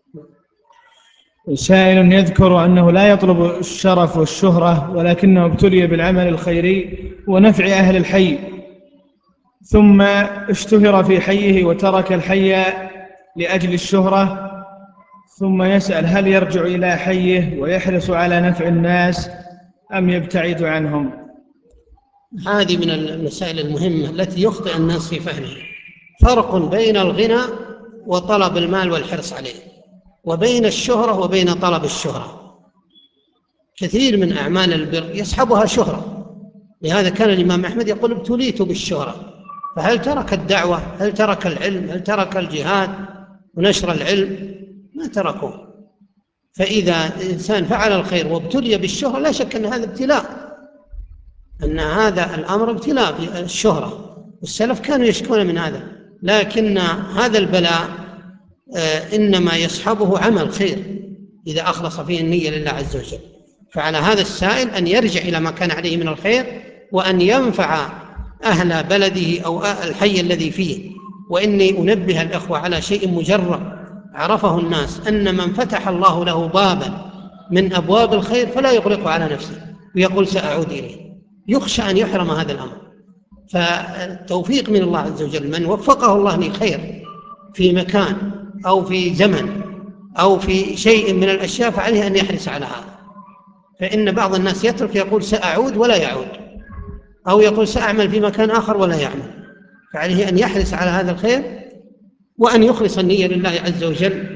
سائل يذكر أنه لا يطلب الشرف والشهرة ولكنه ابتلي بالعمل الخيري ونفع أهل الحي، ثم اشتهر في حيه وترك الحي لأجل الشهرة، ثم يسأل هل يرجع إلى حيه ويحرص على نفع الناس أم يبتعد عنهم؟ هذه من المسائل المهمة التي يخطئ الناس في فهمها. فرق بين الغنى وطلب المال والحرص عليه، وبين الشهرة وبين طلب الشهرة. كثير من أعمال البر يسحبها شهرة، لهذا كان الإمام أحمد يقول ابتليت بالشهرة. فهل ترك الدعوة؟ هل ترك العلم؟ هل ترك الجهاد ونشر العلم؟ ما تركوه. فإذا الإنسان فعل الخير وابتلي بالشهرة لا شك أن هذا ابتلاء، أن هذا الأمر ابتلاء في الشهرة، والسلف كانوا يشكون من هذا. لكن هذا البلاء إنما يصحبه عمل خير إذا أخلص فيه النية لله عز وجل. فعلى هذا السائل أن يرجع إلى ما كان عليه من الخير، وأن ينفع أهل بلده أو الحي الذي فيه. وإني أنبه الأخوة على شيء مجرب عرفه الناس، أن من فتح الله له بابا من أبواب الخير فلا يغلق على نفسه ويقول سأعود إليه، يخشى أن يحرم هذا الأمر. فالتوفيق من الله عز وجل، من وفقه الله لخير في مكان أو في زمن أو في شيء من الأشياء فعليه أن يحرص على هذا. فإن بعض الناس يترك يقول سأعود ولا يعود، أو يقول سأعمل في مكان آخر ولا يعمل. فعليه أن يحرص على هذا الخير، وأن يخلص النية لله عز وجل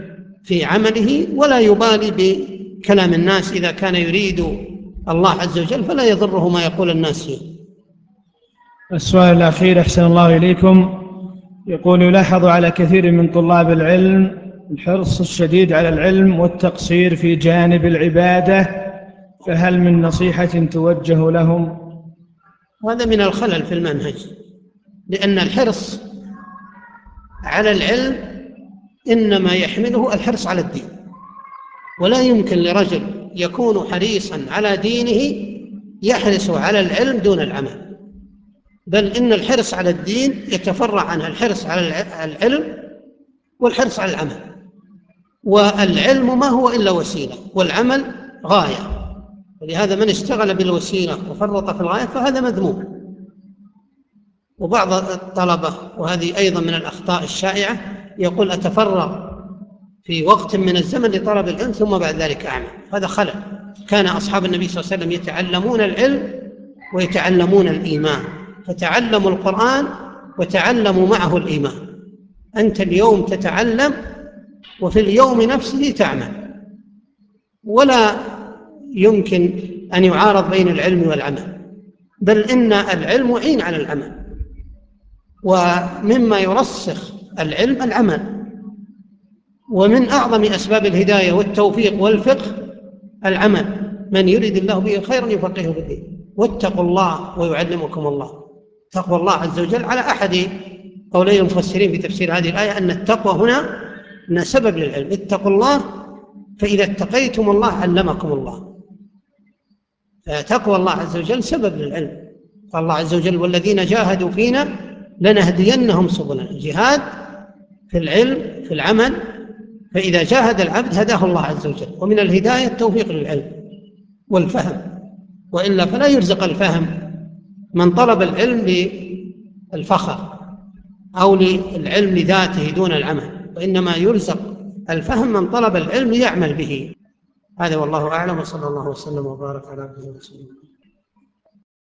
في عمله، ولا يبالي بكلام الناس. إذا كان يريد الله عز وجل فلا يضره ما يقول الناس فيه. السؤال الأخير أحسن الله إليكم، يقول: يلاحظ على كثير من طلاب العلم الحرص الشديد على العلم والتقصير في جانب العبادة، فهل من نصيحة توجه لهم؟ وهذا من الخلل في المنهج، لأن الحرص على العلم إنما يحمله الحرص على الدين، ولا يمكن لرجل يكون حريصا على دينه يحرص على العلم دون العمل، بل إن الحرص على الدين يتفرع عنه الحرص على العلم والحرص على العمل، والعلم ما هو إلا وسيلة والعمل غاية، ولهذا من اشتغل بالوسيلة وفرط في الغاية فهذا مذموم. وبعض الطلبة، وهذه أيضا من الأخطاء الشائعة، يقول: أتفرغ في وقت من الزمن لطلب العلم ثم بعد ذلك أعمل. هذا خلل. كان أصحاب النبي صلى الله عليه وسلم يتعلمون العلم ويتعلمون الإيمان، فتعلموا القرآن وتعلموا معه الإيمان. أنت اليوم تتعلم وفي اليوم نفسه تعمل، ولا يمكن أن يعارض بين العلم والعمل، بل إن العلم معين على العمل، ومما يرسخ العلم العمل. ومن أعظم أسباب الهداية والتوفيق والفقه العمل. من يريد الله به خيرا يفقهه في الدين. واتقوا الله ويعلمكم الله. تقوى الله عز وجل على أحد قولي المفسرين في تفسير هذه الآية أن التقوى هنا أنها سبب للعلم. اتقوا الله فإذا اتقيتم الله علمكم الله. فتقوى الله عز وجل سبب للعلم. قال الله عز وجل: والذين جاهدوا فينا لنهدينهم سبلنا. الجهاد في العلم في العمل، فإذا جاهد العبد هداه الله عز وجل. ومن الهداية التوفيق للعلم والفهم، وإلا فلا يرزق الفهم من طلب العلم للفخر أو للعلم لذاته دون العمل، وإنما يرزق الفهم من طلب العلم ليعمل به. هذا والله أعلم، وصلى الله وسلم وبارك على عبده ورسوله.